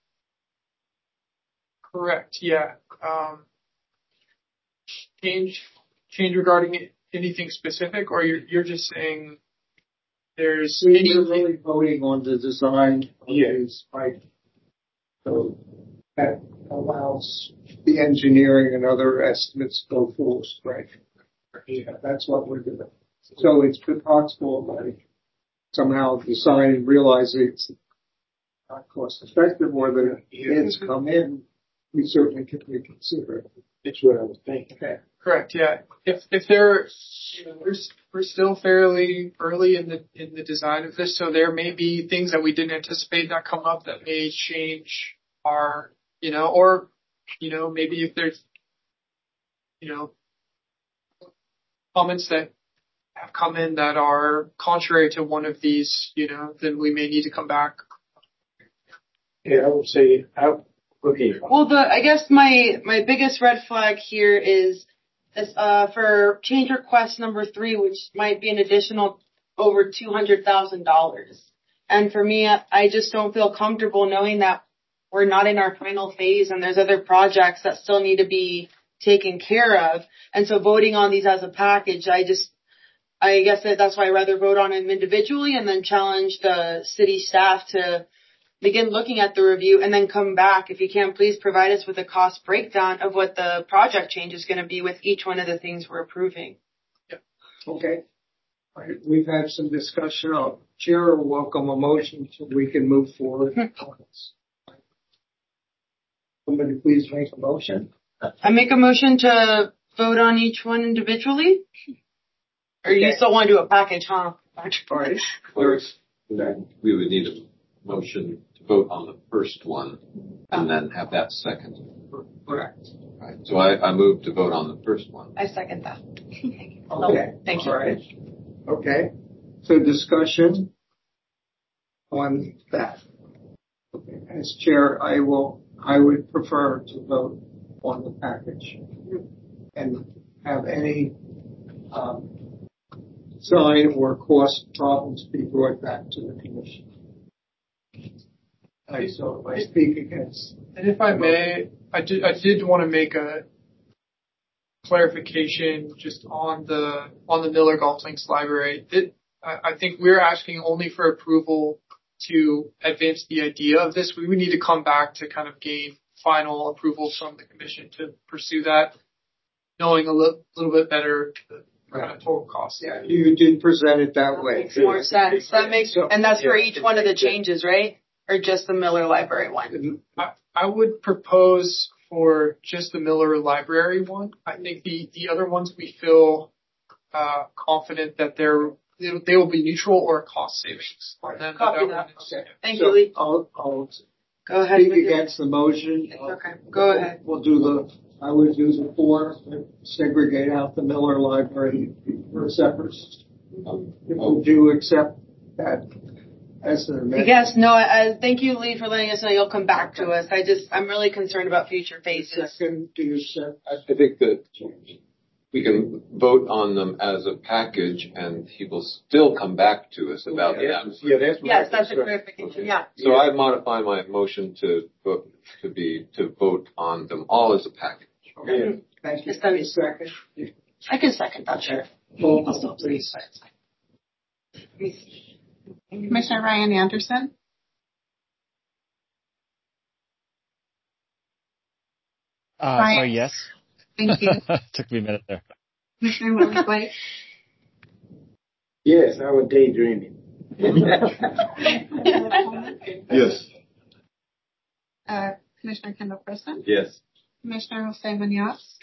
Correct. Yeah. Um, change change regarding anything specific, or you're you're just saying there's
We're
any
really voting on the design of
Yeah.
these, right? So that allows the engineering and other estimates to go forward, right? Yeah, that's what we're doing. So it's possible that somehow decide and realize it's not cost effective or the bids come in, we certainly can reconsider it.
That's what I was thinking.
Okay.
correct? Yeah. If if there, you know, we're we're still fairly early in the in the design of this, so there may be things that we didn't anticipate that come up that may change our, you know, or you know, maybe if there's, you know, comments that have come in that are contrary to one of these, you know, then we may need to come back.
Yeah, I would say, I, okay.
Well, the I guess my my biggest red flag here is this uh for change request number three, which might be an additional over two hundred thousand dollars. And for me, I just don't feel comfortable knowing that we're not in our final phase and there's other projects that still need to be taken care of. And so voting on these as a package, I just I guess that that's why I'd rather vote on them individually and then challenge the city staff to begin looking at the review and then come back. If you can, please provide us with a cost breakdown of what the project change is going to be with each one of the things we're approving.
Yep. Okay. All right. We've had some discussion. I'll chair will welcome a motion so we can move forward. Somebody please make a motion.
I make a motion to vote on each one individually. Or
Okay.
you still want to do a package, huh?
All right.
First, we would need a motion to vote on the first one and then have that second.
Correct.
Right. So I, I move to vote on the first one.
I second that.
Okay.
Thank you.
All right. Okay. So discussion on that. Okay. As chair, I will, I would prefer to vote on the package and have any um, sign or cost problems be brought back to the commission. I, so I speak against.
And if I may, I did, I did want to make a clarification just on the on the Miller Golf Links Library. It, I, I think we're asking only for approval to advance the idea of this. We would need to come back to kind of gain final approval from the commission to pursue that, knowing a little, little bit better the kind of total cost.
Yeah, you did present it that way.
Makes more sense. That makes,
So-
and that's for
yeah.
each one of the changes, right? Or just the Miller Library one?
I, I would propose for just the Miller Library one. I think the, the other ones we feel uh, confident that they're they, they will be neutral or cost savings on them.
Copy
that
that.
one is-
Okay.
Thank
So
you, Lee.
I'll, I'll
Go ahead.
speak
with your-
against the motion.
Okay, go ahead.
We'll do the, I would do the four, segregate out the Miller Library for a separate Would you accept that as an amendment?
Yes, no, I, I thank you, Lee, for letting us know you'll come back to us. I just, I'm really concerned about future phases.
Second, do you accept?
I think that we can vote on them as a package, and he will still come back to us about
Yeah,
them.
yeah, that's my
Yes, that's a
concern.
clarification, yeah.
So I modify my motion to vote, to be, to vote on them all as a package.
Okay. Thank you.
Just let me-
Second.
I can second that, sure.
Roll call, please.
Commissioner Ryan Anderson,
Uh,
Ryan.
sorry, yes.
Thank you.
Took me a minute there.
Commissioner Willie Blake,
Yes, I was daydreaming.
Yes.
uh, Commissioner Kendall Preston,
Yes.
Commissioner Jose Munoz,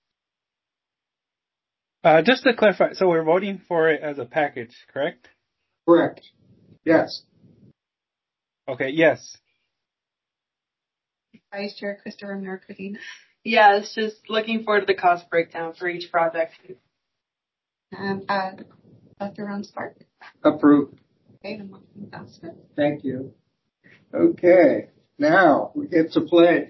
Uh, just to clarify, so we're voting for it as a package, correct?
Correct. Yes.
Okay, yes.
Vice Chair Christopher Mercadena,
Yeah, it's just looking forward to the cost breakdown for each project.
and uh, Doctor Ron Spark.
Approved.
Okay, the motion passes.
Thank you. Okay. Now we get to play.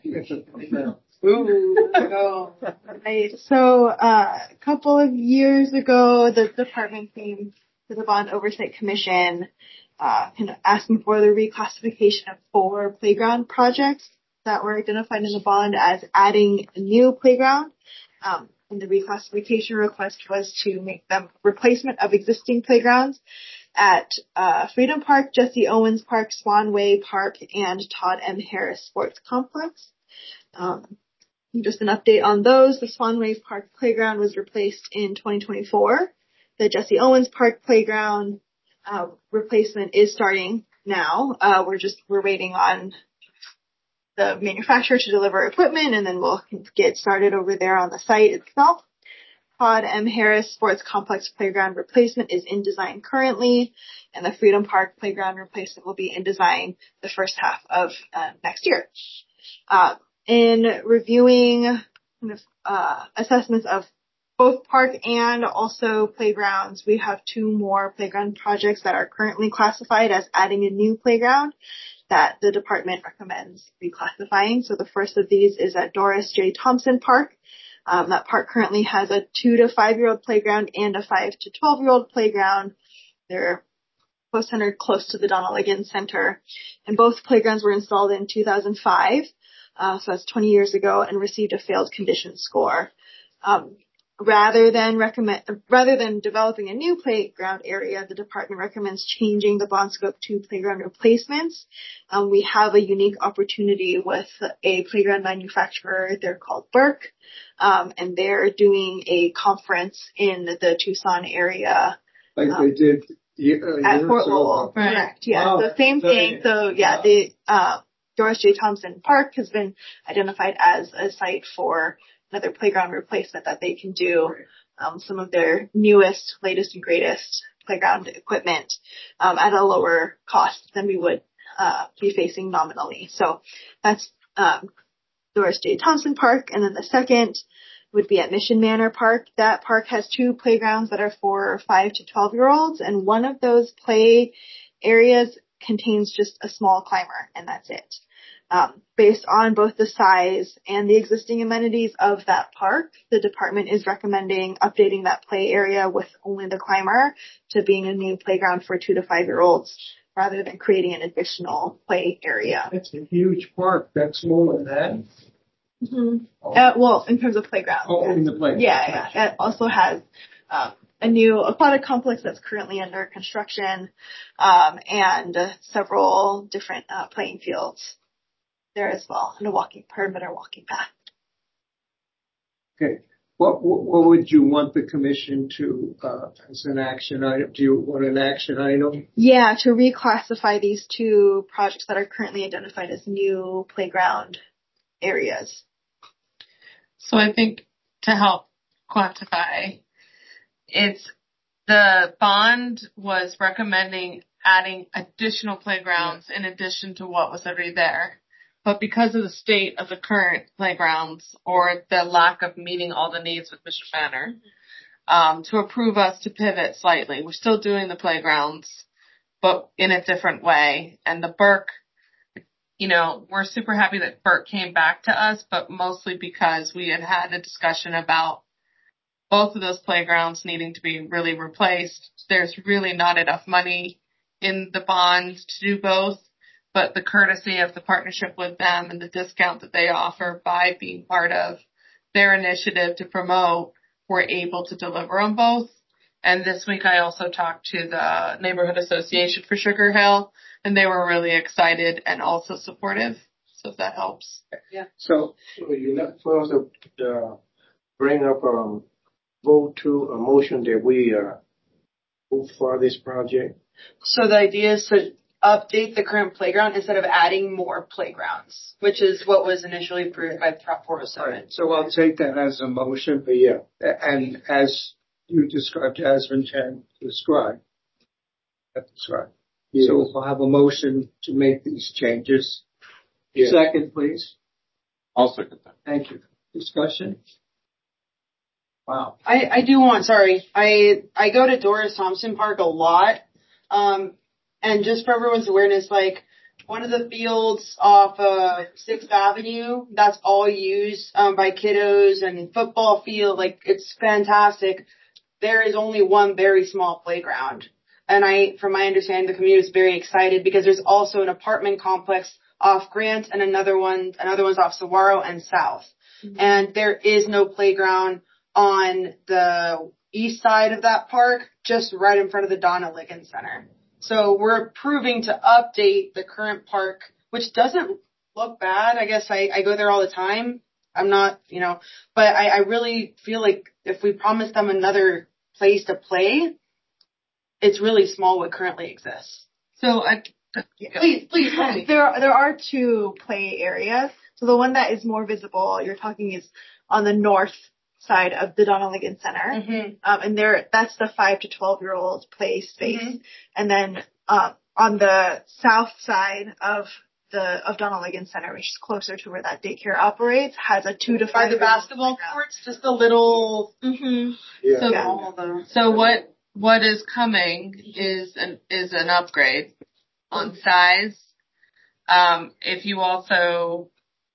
Ooh, no.
Right. So uh, a couple of years ago, the department came to the Bond Oversight Commission uh, kind of asking for the reclassification of four playground projects that were identified in the bond as adding a new playground. Um, and the reclassification request was to make them replacement of existing playgrounds at uh, Freedom Park, Jesse Owens Park, Swanway Park, and Todd M. Harris Sports Complex. Um, Just an update on those. The Swanway Park Playground was replaced in twenty twenty-four. The Jesse Owens Park Playground uh, replacement is starting now. Uh, we're just, we're waiting on the manufacturer to deliver equipment, and then we'll get started over there on the site itself. Todd M. Harris Sports Complex Playground replacement is in design currently, and the Freedom Park Playground replacement will be in design the first half of uh, next year. Uh, in reviewing kind of, uh, assessments of both park and also playgrounds, we have two more playground projects that are currently classified as adding a new playground that the department recommends reclassifying. So the first of these is at Doris J. Thompson Park. Um, that park currently has a two to five year old playground and a five to twelve year old playground. They're both centered close to the Donald Liggins Center, and both playgrounds were installed in two thousand five. Uh, so that's twenty years ago, and received a failed condition score. Um, rather than recommend, rather than developing a new playground area, the department recommends changing the bond scope to playground replacements. Um, we have a unique opportunity with a playground manufacturer. They're called Burke, um, and they're doing a conference in the Tucson area.
Like
um,
they did uh,
at Fort Lowell.
Right.
Correct. Yeah.
Wow.
So same thing. So yeah, the uh, Doris J. Thompson Park has been identified as a site for another playground replacement that they can do. Um, some of their newest, latest, and greatest playground equipment um, at a lower cost than we would uh, be facing nominally. So that's um, Doris J. Thompson Park, and then the second would be at Mission Manor Park. That park has two playgrounds that are for five to twelve year olds, and one of those play areas contains just a small climber, and that's it. Um, based on both the size and the existing amenities of that park, the department is recommending updating that play area with only the climber to being a new playground for two to five year olds rather than creating an additional play area.
That's a huge park. That's smaller than that.
Mm-hmm. Uh, well, in terms of playground.
Oh,
yeah.
in the playground.
Yeah, yeah. It also has um, a new aquatic complex that's currently under construction, um, and uh, several different uh, playing fields there as well, and a walking perimeter walking path.
Okay. What, what what would you want the commission to uh, as an action item? Do you want an action item?
Yeah, to reclassify these two projects that are currently identified as new playground areas.
So I think to help quantify, it's the bond was recommending adding additional playgrounds in addition to what was already there. But because of the state of the current playgrounds or the lack of meeting all the needs with Mister Banner, um, to approve us to pivot slightly. We're still doing the playgrounds, but in a different way. And the Burke, you know, we're super happy that Burke came back to us, but mostly because we had had a discussion about both of those playgrounds needing to be really replaced. There's really not enough money in the bond to do both, but the courtesy of the partnership with them and the discount that they offer by being part of their initiative to promote, we're able to deliver on both. And this week I also talked to the Neighborhood Association for Sugar Hill, and they were really excited and also supportive. So if that helps.
Yeah.
So, so you know, for us to uh, bring up um vote to a motion that we uh move for this project.
So the idea is to update the current playground instead of adding more playgrounds, which is what was initially approved by Prop four oh seven.
Right. So I'll take that as a motion.
But yeah,
And as you described, Jasmine can describe. That's right.
yeah.
So we'll have a motion to make these changes.
Yeah.
Second, please.
I'll second that.
Thank you. Discussion? Wow.
I, I do want, sorry, I, I go to Doris Thompson Park a lot. Um, and just for everyone's awareness, like one of the fields off, uh, sixth Avenue, that's all used, um, by kiddos and football field. Like it's fantastic. There is only one very small playground. And I, from my understanding, the community is very excited because there's also an apartment complex off Grant and another one, another one's off Saguaro and South. Mm-hmm. And there is no playground on the east side of that park, just right in front of the Donna Liggins Center. So we're approving to update the current park, which doesn't look bad. I guess I, I go there all the time. I'm not, you know, but I, I really feel like if we promise them another place to play, it's really small what currently exists.
So I,
please, please tell me.
There, there are two play areas. So the one that is more visible, you're talking, is on the north side of the Donna Liggins Center.
Mm-hmm.
Um, and there, that's the five to twelve year old play space.
Mm-hmm.
And then, uh, on the south side of the, of Donna Liggins Center, which is closer to where that daycare operates, has a two to five.
Are the basketball courts just a little,
mm-hmm.
Yeah.
So,
yeah.
so what, what is coming is an, is an upgrade on size. Um, if you also,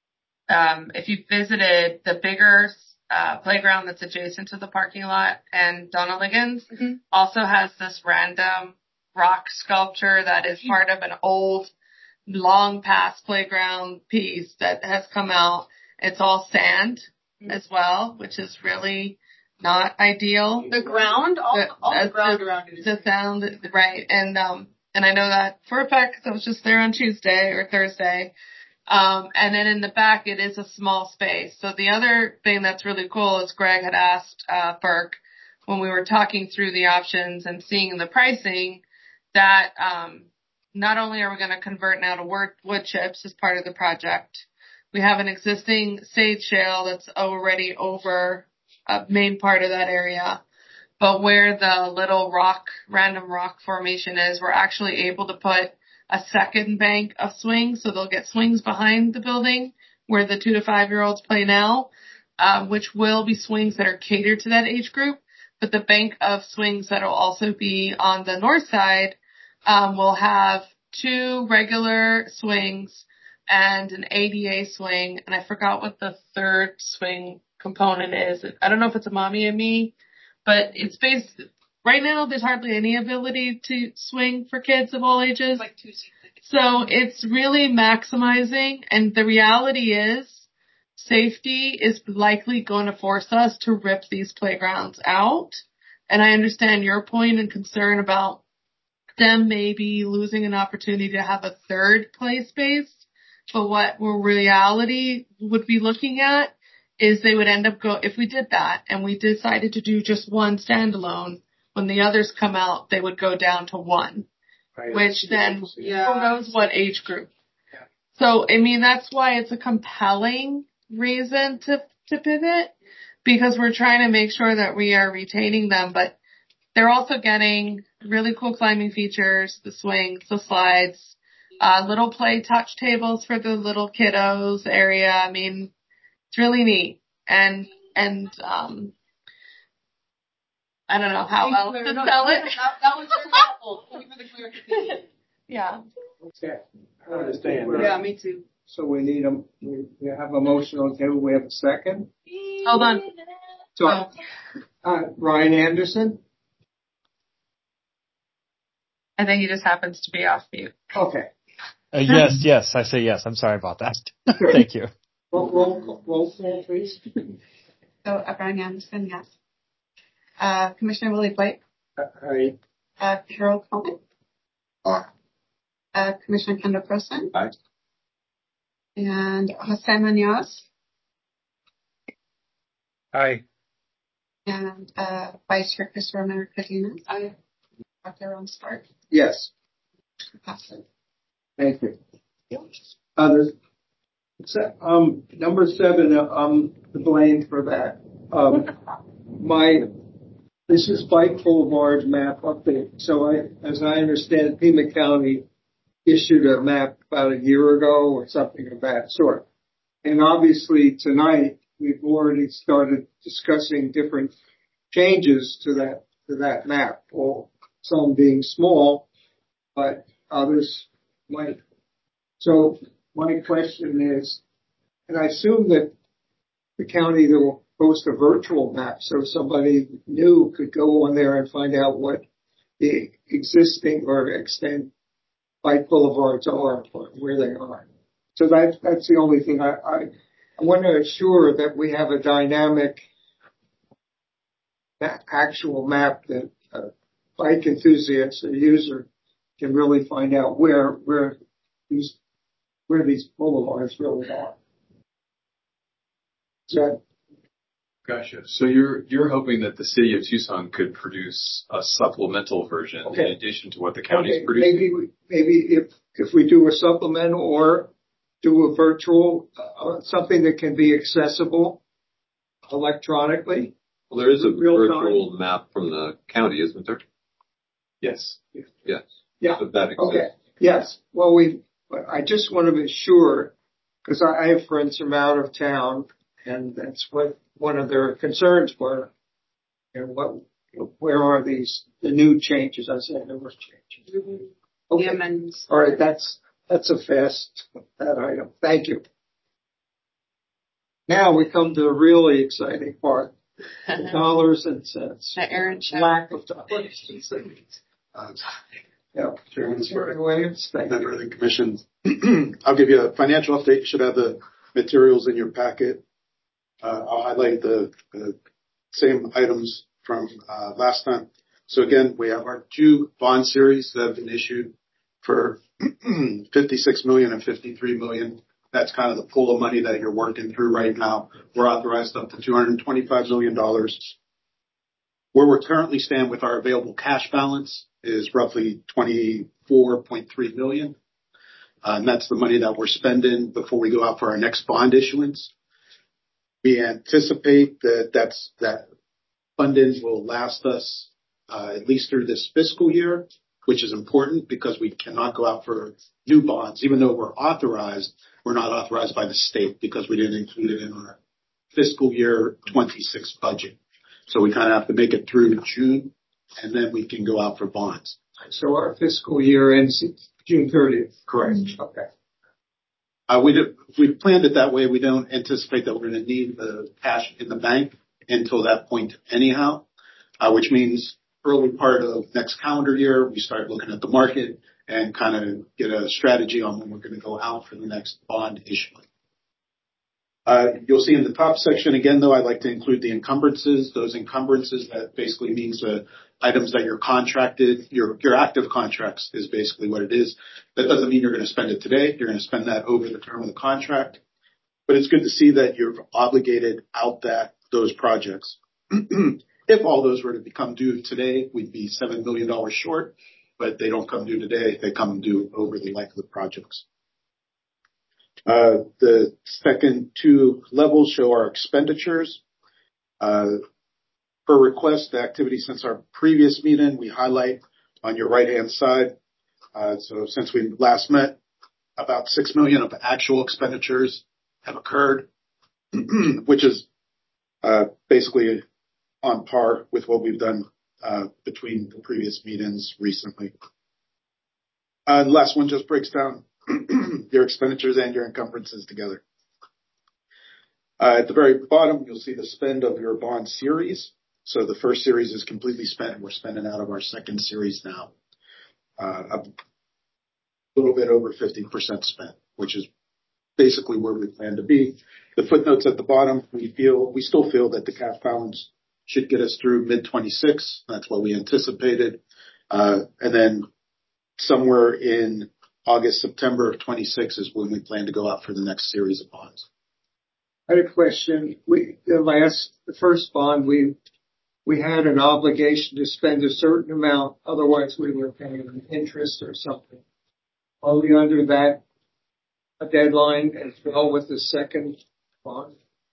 um, if you visited the bigger Uh, playground that's adjacent to the parking lot, and Donna Liggins mm-hmm. also has this random rock sculpture that is part of an old, long past playground piece that has come out. It's all sand mm-hmm. as well, which is really not ideal.
The ground, all, the, all the ground
the,
around it is
the sound, right? And um, and I know that for a fact because I was just there on Tuesday or Thursday. Um, and then in the back, it is a small space. So the other thing that's really cool is Greg had asked, uh, Burke when we were talking through the options and seeing the pricing that, um, not only are we going to convert now to wood, wood chips as part of the project, we have an existing sage shale that's already over a main part of that area. But where the little rock, random rock formation is, we're actually able to put a second bank of swings, so they'll get swings behind the building where the two to five year olds play now, um, which will be swings that are catered to that age group. But the bank of swings that will also be on the north side um, will have two regular swings and an A D A swing, and I forgot what the third swing component is. I don't know if it's a mommy and me, but it's based. Right now, there's hardly any ability to swing for kids of all ages.
Like two
so it's really maximizing, and the reality is safety is likely going to force us to rip these playgrounds out. And I understand your point and concern about them maybe losing an opportunity to have a third play space. But what we're reality would be looking at is they would end up go, if we did that and we decided to do just one standalone, when the others come out, they would go down to one, right. Which then yeah. who knows what age group. Yeah. So, I mean, that's why it's a compelling reason to, to pivot, because we're trying to make sure that we are retaining them, but they're also getting really cool climbing features, the swings, the slides, uh, little play touch tables for the little kiddos area. I mean, it's really neat. And, and, um, I don't know how else to
No,
spell
no,
it.
That, that was very helpful. Thank you for the clarification.
Yeah.
Okay. I understand.
Yeah, me too.
So we need a, we we have a motion on the table. We have a second.
Hold on.
So,
Oh.
uh, Ryan Anderson.
I think he just happens to be off mute.
Okay.
Uh, yes, yes, I say yes. I'm sorry about that. Thank you.
Roll, roll, roll call, please.
So, uh, Brian Anderson, yes. Uh, Commissioner Willie Blake,
Aye.
uh, Harold Coleman,
Aye.
uh, Commissioner Kendall Croson,
Aye.
and Jose Munoz,
Aye.
and uh, Vice Chair Christopher Mayor Cardenas. Aye. Doctor Ron Stark.
Yes.
Passes.
Thank you. Others? So, um, number seven, uh, I'm to blame for that. Um, my, this is Bike Boulevard map update. So I, as I understand, Pima County issued a map about a year ago or something of that sort. And obviously tonight we've already started discussing different changes to that, to that map, or some being small, but others might. So my question is, and I assume that the county will post a virtual map so somebody new could go on there and find out what the existing or extent bike boulevards are, where they are. So that, that's the only thing I, I, I want to assure that we have a dynamic actual map that a bike enthusiast or user can really find out where, where these, where these boulevards really are. So,
Gotcha. So you're you're hoping that the city of Tucson could produce a supplemental version
okay.
in addition to what the county's
okay,
producing?
maybe we, maybe if if we do a supplement or do a virtual uh, something that can be accessible electronically.
Well, there is a
Real
virtual
time.
map from the county, isn't there?
Yes.
Yes.
Yeah.
So that exists.
Okay. Yes. Well, we. I just want to be sure because I, I have friends from out of town, and that's what one of their concerns were. And what, where are these the new changes? I said there were changes. Okay.
The amendments.
All right. That's that's a fast that item. Thank you. Now we come to the really exciting part: the dollars and cents.
The Aaron check.
Lack of dollars and cents.
Uh,
Yeah,
Chairman
Chairman Williams, thank
member
you.
of the commission. I'll give you a financial update. You should have the materials in your packet. Uh, I'll highlight the, the same items from uh, last time. So again, we have our two bond series that have been issued for fifty-six million and fifty-three million. That's kind of the pool of money that you're working through right now. We're authorized up to two hundred twenty-five million dollars. Where we currently stand with our available cash balance is roughly twenty-four point three million. Uh, and that's the money that we're spending before we go out for our next bond issuance. We anticipate that that's, that funding will last us, uh, at least through this fiscal year, which is important because we cannot go out for new bonds. Even though we're authorized, we're not authorized by the state because we didn't include it in our fiscal year twenty-six budget. So we kind of have to make it through June, and then we can go out for bonds.
So our fiscal year ends June thirtieth.
Correct.
Okay.
Uh, we do, we planned it that way. We don't anticipate that we're going to need the cash in the bank until that point anyhow, uh, which means early part of next calendar year, we start looking at the market and kind of get a strategy on when we're going to go out for the next bond issuance. Uh, you'll see in the top section again, though, I'd like to include the encumbrances. Those encumbrances, that basically means uh, items that you're contracted, your, your active contracts is basically what it is. That doesn't mean you're going to spend it today. You're going to spend that over the term of the contract. But it's good to see that you've obligated out that those projects. If all those were to become due today, we'd be seven million dollars short, but they don't come due today. They come due over the life of the projects. Uh, the second two levels show our expenditures. Uh, per request, the activity since our previous meeting, we highlight on your right-hand side. Uh, so since we last met, about six million of actual expenditures have occurred, which is uh, basically on par with what we've done uh, between the previous meetings recently. Uh, the last one just breaks down your expenditures and your encumbrances together. Uh, at the very bottom, you'll see the spend of your bond series. So the first series is completely spent. We're spending out of our second series now. Uh, a little bit over fifty percent spent, which is basically where we plan to be. The footnotes at the bottom, we feel, we still feel that the cash balance should get us through mid twenty-six. That's what we anticipated. Uh, and then somewhere in August, September of twenty-six is when we plan to go out for the next series of bonds.
I had a question. We, the last, the first bond, we, we had an obligation to spend a certain amount. Otherwise we were paying interest or something. Are we under that a deadline as well with the second bond?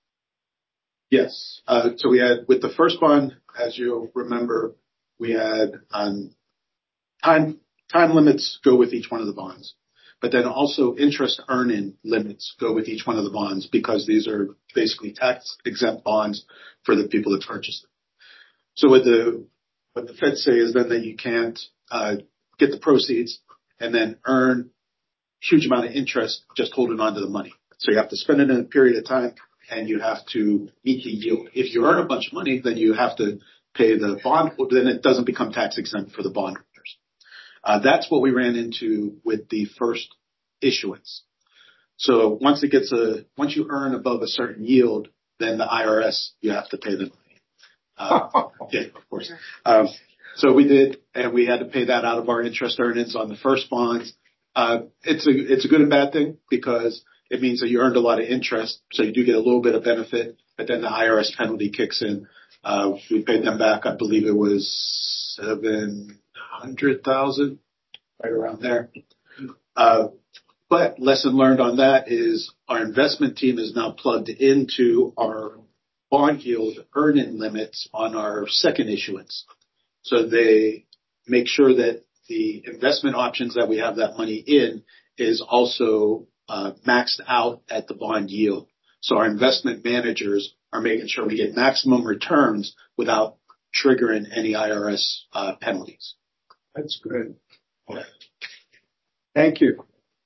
Yes. Uh, so we had, with the first bond, as you'll remember, we had um, time time limits go with each one of the bonds, but then also interest earning limits go with each one of the bonds because these are basically tax exempt bonds for the people that purchase them. So what the what the Fed say is then that you can't uh, get the proceeds and then earn huge amount of interest just holding on to the money. So you have to spend it in a period of time and you have to meet the yield. If you earn a bunch of money, then you have to pay the bond, then it doesn't become tax exempt for the bondholders. Uh, that's what we ran into with the first issuance. So once it gets a, once you earn above a certain yield, then the I R S, you have to pay the money. Uh, yeah, of course. Um, so we did, and we had to pay that out of our interest earnings on the first bonds. Uh, it's a, it's a good and bad thing because it means that you earned a lot of interest. So you do get a little bit of benefit, but then the I R S penalty kicks in. Uh, we paid them back. I believe it was seven hundred thousand, right around there. Uh, but lesson learned on that is our investment team is now plugged into our bond yield earning limits on our second issuance. So they make sure that the investment options that we have that money in is also uh, maxed out at the bond yield. So our investment managers are making sure we get maximum returns without triggering any I R S uh, penalties.
That's good. Okay. Thank you.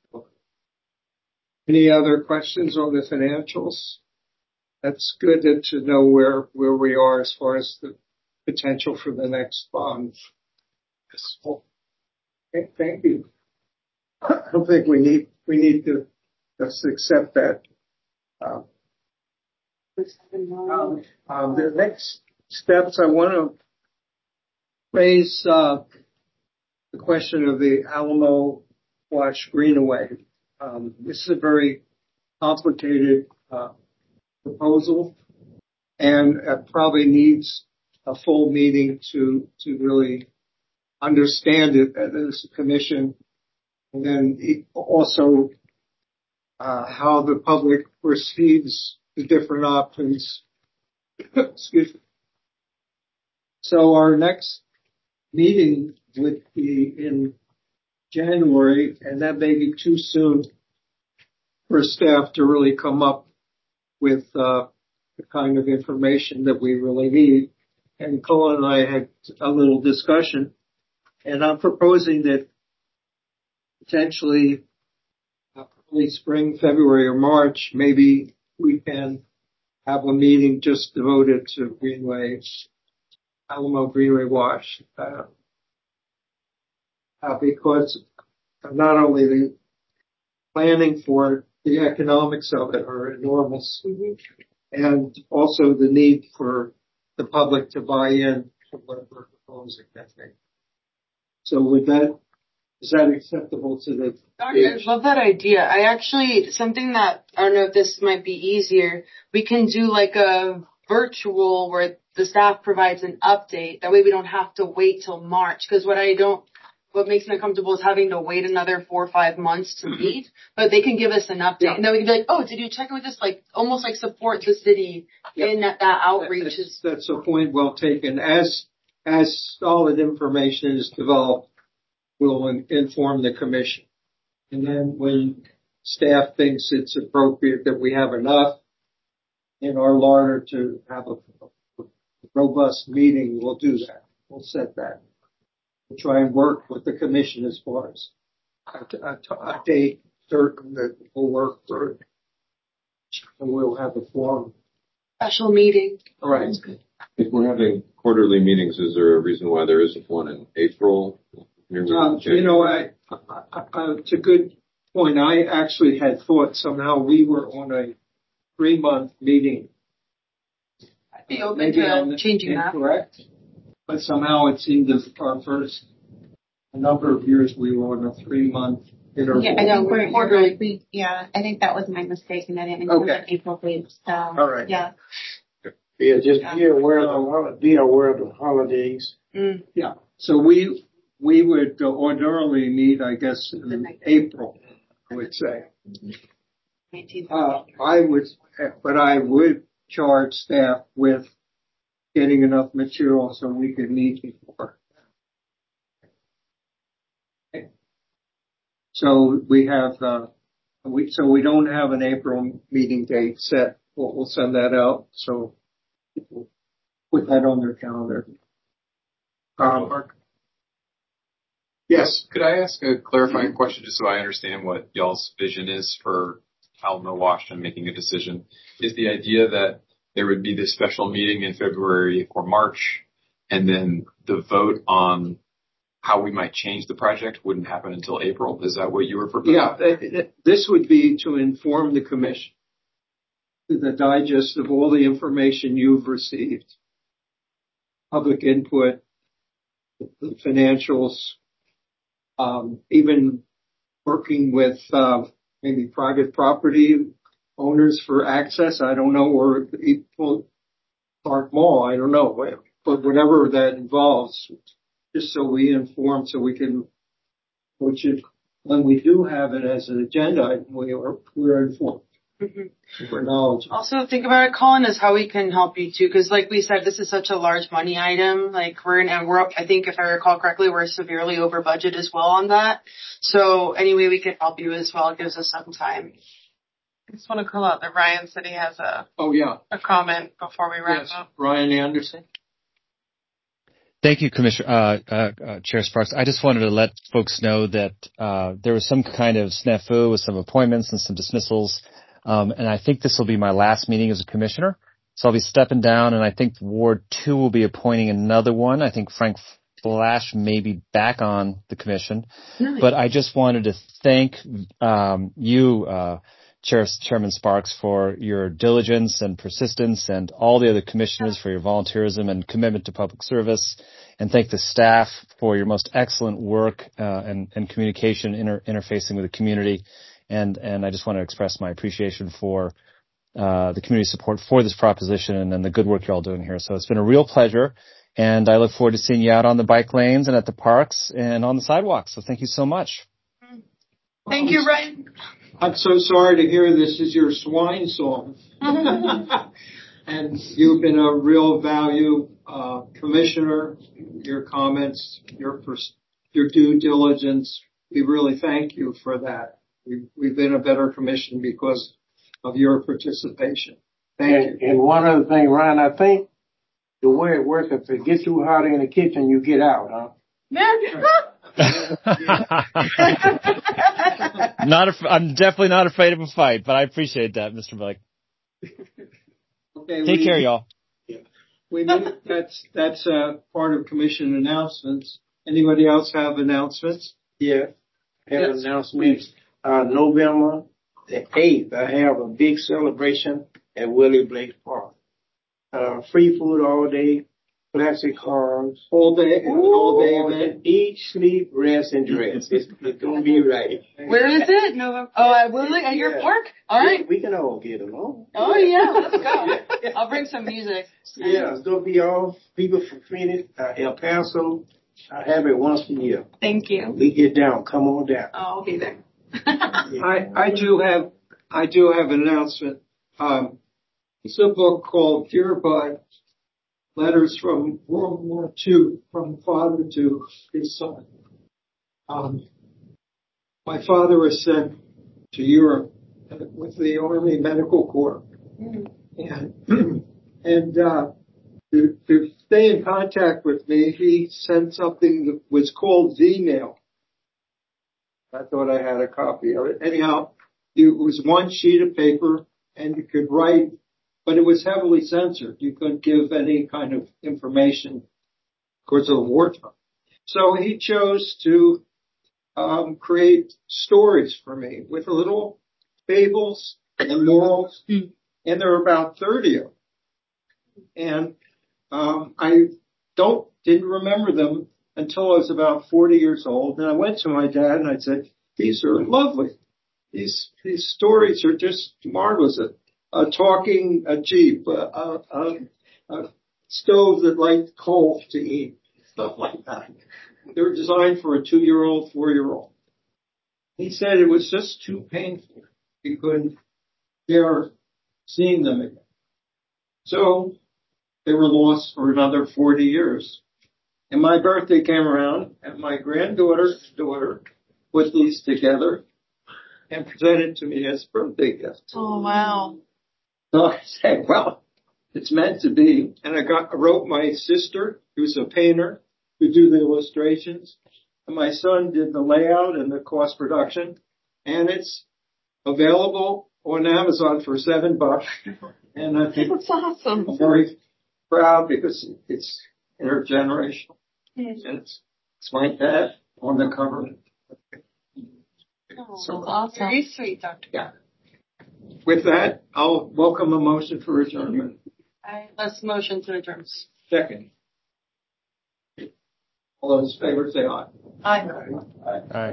Any other questions on the financials? That's good to know where, where we are as far as the potential for the next bond. Yes. Okay, thank you. I don't think we need, we need to just accept that. Um, um, um, the next steps, I want to raise uh, the question of the Alamo Wash Greenaway. Um, this is a very complicated uh, proposal, and it probably needs a full meeting to to really understand it as a commission, and then also uh, how the public perceives the different options. Excuse me. So our next meeting would be in January, and that may be too soon for staff to really come up with uh, the kind of information that we really need. And Colin and I had a little discussion, and I'm proposing that potentially uh, early spring, February or March, maybe we can have a meeting just devoted to Greenway, Alamo Greenway Wash, uh, uh, because not only the planning for it, the economics of it are enormous, mm-hmm. and also the need for the public to buy in to what we're proposing, I think. So with that, is that acceptable to the...
I love that idea. I actually, something that, I don't know if this might be easier, we can do like a virtual where the staff provides an update. That way we don't have to wait till March. Because what I don't, what makes me uncomfortable is having to wait another four or five months to meet. But they can give us an update. Yeah. And then we can be like, oh, did you check in with this? Like, almost like support the city yeah. in that, that outreach.
That, that's, that's a point well taken. As, as solid information is developed, we'll in, inform the commission. And then when staff thinks it's appropriate that we have enough in our larder to have a, a robust meeting, we'll do that. we'll set that. We'll try and work with the commission as far as a, a, a date certain that will work for it. And we'll have a forum.
Special meeting.
All right.
If we're having quarterly meetings, is there a reason why there isn't one in April?
Um, you know, I, I, I, it's a good point. I actually had thought somehow we were on a three-month meeting.
I'd be open
Maybe
to
I'm
changing that.
incorrect, but somehow it seemed that our first a number of years we were on a three-month interval.
Yeah, I think we're quarterly. We, yeah, I think that was my mistake, and I didn't include
Okay.
the April dates. So,
All right.
Yeah.
Yeah, just be aware of the hol- be aware of the holidays.
Mm.
Yeah. So we we would uh, ordinarily meet, I guess, in April. I would say. Uh, I would, but I would charge staff with getting enough material so we could meet before. So we have, uh, we so we don't have an April meeting date set. We'll, we'll send that out. So we'll put that on their calendar. Um, Mark.
Yes. Could I ask a clarifying question just so I understand what y'all's vision is for Alamo Washington making a decision? Is the idea that there would be this special meeting in February or March, and then the vote on how we might change the project wouldn't happen until April? Is that what you were proposing?
Yeah, this would be to inform the commission, the digest of all the information you've received, public input, the financials, um, even working with uh, maybe private property owners for access. I don't know, or East Park Mall. I don't know, but whatever that involves, just so we inform, so we can, which is when we do have it as an agenda item, we are we're informed.
Mm-hmm.
We're knowledgeable.
Also, think about it, Colin, is how we can help you too. Because, like we said, this is such a large money item. Like we're in, and we're up. I think if I recall correctly, we're severely over budget as well on that. So, any way we can help you as well gives us some time.
I just want to call out that Ryan said he has a
Oh yeah,
a comment before we wrap
yes.
up.
Ryan Anderson.
Thank you, Commissioner uh, uh, uh, Chair Sparks. I just wanted to let folks know that uh, there was some kind of snafu with some appointments and some dismissals, um, and I think this will be my last meeting as a commissioner. So I'll be stepping down, and I think Ward Two will be appointing another one. I think Frank Flash may be back on the commission,
Nice.
But I just wanted to thank um, you. Uh, Chair, Chairman Sparks, for your diligence and persistence, and all the other commissioners for your volunteerism and commitment to public service, and thank the staff for your most excellent work uh, and, and communication inter- interfacing with the community. And, and I just want to express my appreciation for uh, the community support for this proposition and, and the good work you're all doing here. So it's been a real pleasure, and I look forward to seeing you out on the bike lanes and at the parks and on the sidewalks. So thank you so much.
Thank you, Ryan.
I'm so sorry to hear this is your swine song. And you've been a real value uh, commissioner. Your comments, your pers- your due diligence, we really thank you for that. We've, we've been a better commission because of your participation. Thank
and,
you.
And one other thing, Ryan, I think the way it works, if it gets too hot in the kitchen, you get out, huh?
Not, af- I'm definitely not afraid of a fight, but I appreciate that, Mister Blake.
Okay,
Take
we,
care, y'all.
We that's that's uh, part of commission announcements. Anybody else have announcements?
Yeah, I have
Yes,
announcements. Uh, November the eighth, I have a big celebration at Willie Blake Park. Uh, free food all day, classic cars.
All day, all day event.
Eat, sleep, rest, and dress. It's, it's gonna be right.
Where is it? November. Oh, at Willie at your
Yeah.
park. All right.
We, we can all get along.
Oh yeah, let's go. I'll bring some music.
Yeah, it's gonna be all people from Phoenix, uh, El Paso. I have it once a year.
Thank you.
We get down. Come on down.
Oh, I'll be there.
I, I do have, I do have an announcement. Um, it's a book called Dear Bud, Letters from World War Two, from father to his son. Um, my father was sent to Europe with the Army Medical Corps. And, and, uh, to, to stay in contact with me, he sent something that was called V-mail. I thought I had a copy of it. Anyhow, it was one sheet of paper and you could write, but it was heavily censored. You couldn't give any kind of information because of wartime. So he chose to um, create stories for me with little fables and morals, mm. and there were about thirty of them. And um, I don't didn't remember them until I was about forty years old. And I went to my dad and I said, "These are lovely. These these stories are just marvelous. A, a talking a jeep, a, a, a, a stove that lights coal to eat, stuff like that. They were designed for a two-year-old, four-year-old." He said it was just too painful. He couldn't bear seeing them again. So they were lost for another forty years. And my birthday came around, and my granddaughter's daughter put these together and presented to me as a birthday gift.
Oh, wow.
So I said, well, it's meant to be. And I got, I wrote my sister, who's a painter, who do the illustrations. And my son did the layout and the cost production. And it's available on Amazon for seven bucks. And I think
that's awesome.
I'm very proud because it's intergenerational.
Yes.
And it's, it's my dad on the cover.
Oh, so awesome. Very sweet, Doctor
Yeah. With that, I'll welcome a motion for adjournment.
I, let's motion to adjourn.
Second. All those in favor say aye.
Aye.
Aye.
Aye.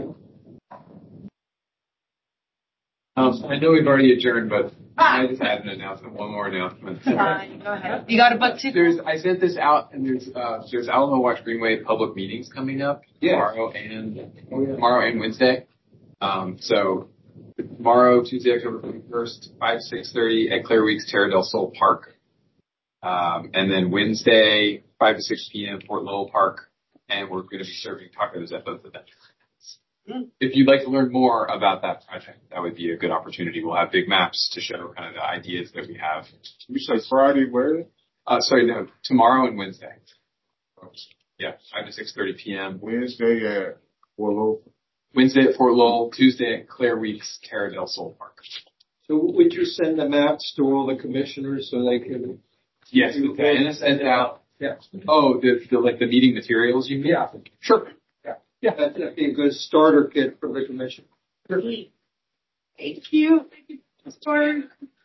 Um, I know we've already adjourned, but I just had an announcement, one more announcement.
Fine, go ahead. You got a book too?
There's, I sent this out, and there's uh, there's Alamo Watch Greenway public meetings coming up
yes.
tomorrow and tomorrow and Wednesday. Um, so tomorrow, Tuesday, October twenty-first, five to six thirty at Claire Weeks Terra del Sol Park, um, and then Wednesday, five to six p.m. Fort Lowell Park, and we're going to be serving tacos at both events. If you'd like to learn more about that project, that would be a good opportunity. We'll have big maps to show kind of the ideas that we have.
You say Friday where?
Uh, sorry, no, tomorrow and Wednesday. Yeah, five to six thirty p.m.
Wednesday at Fort Lowell.
Wednesday at Fort Lowell, Tuesday at Claire Weeks, Terra del Sol Park.
So would you send the maps to all the commissioners so they can?
Yes, okay. And I sent out.
Yeah.
Oh, the, the like the meeting materials you mean?
Yeah.
Sure.
Yeah, that'd be a good starter kit for the commission.
Thank you. Thank you, Pastor.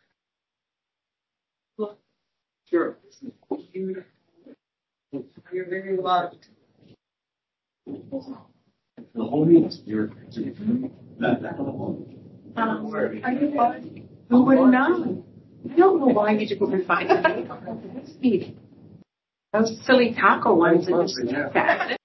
Sure.
You're very loved.
Um, are you fun? Who would have known? I don't know why you didn't find it. Those silly taco ones in the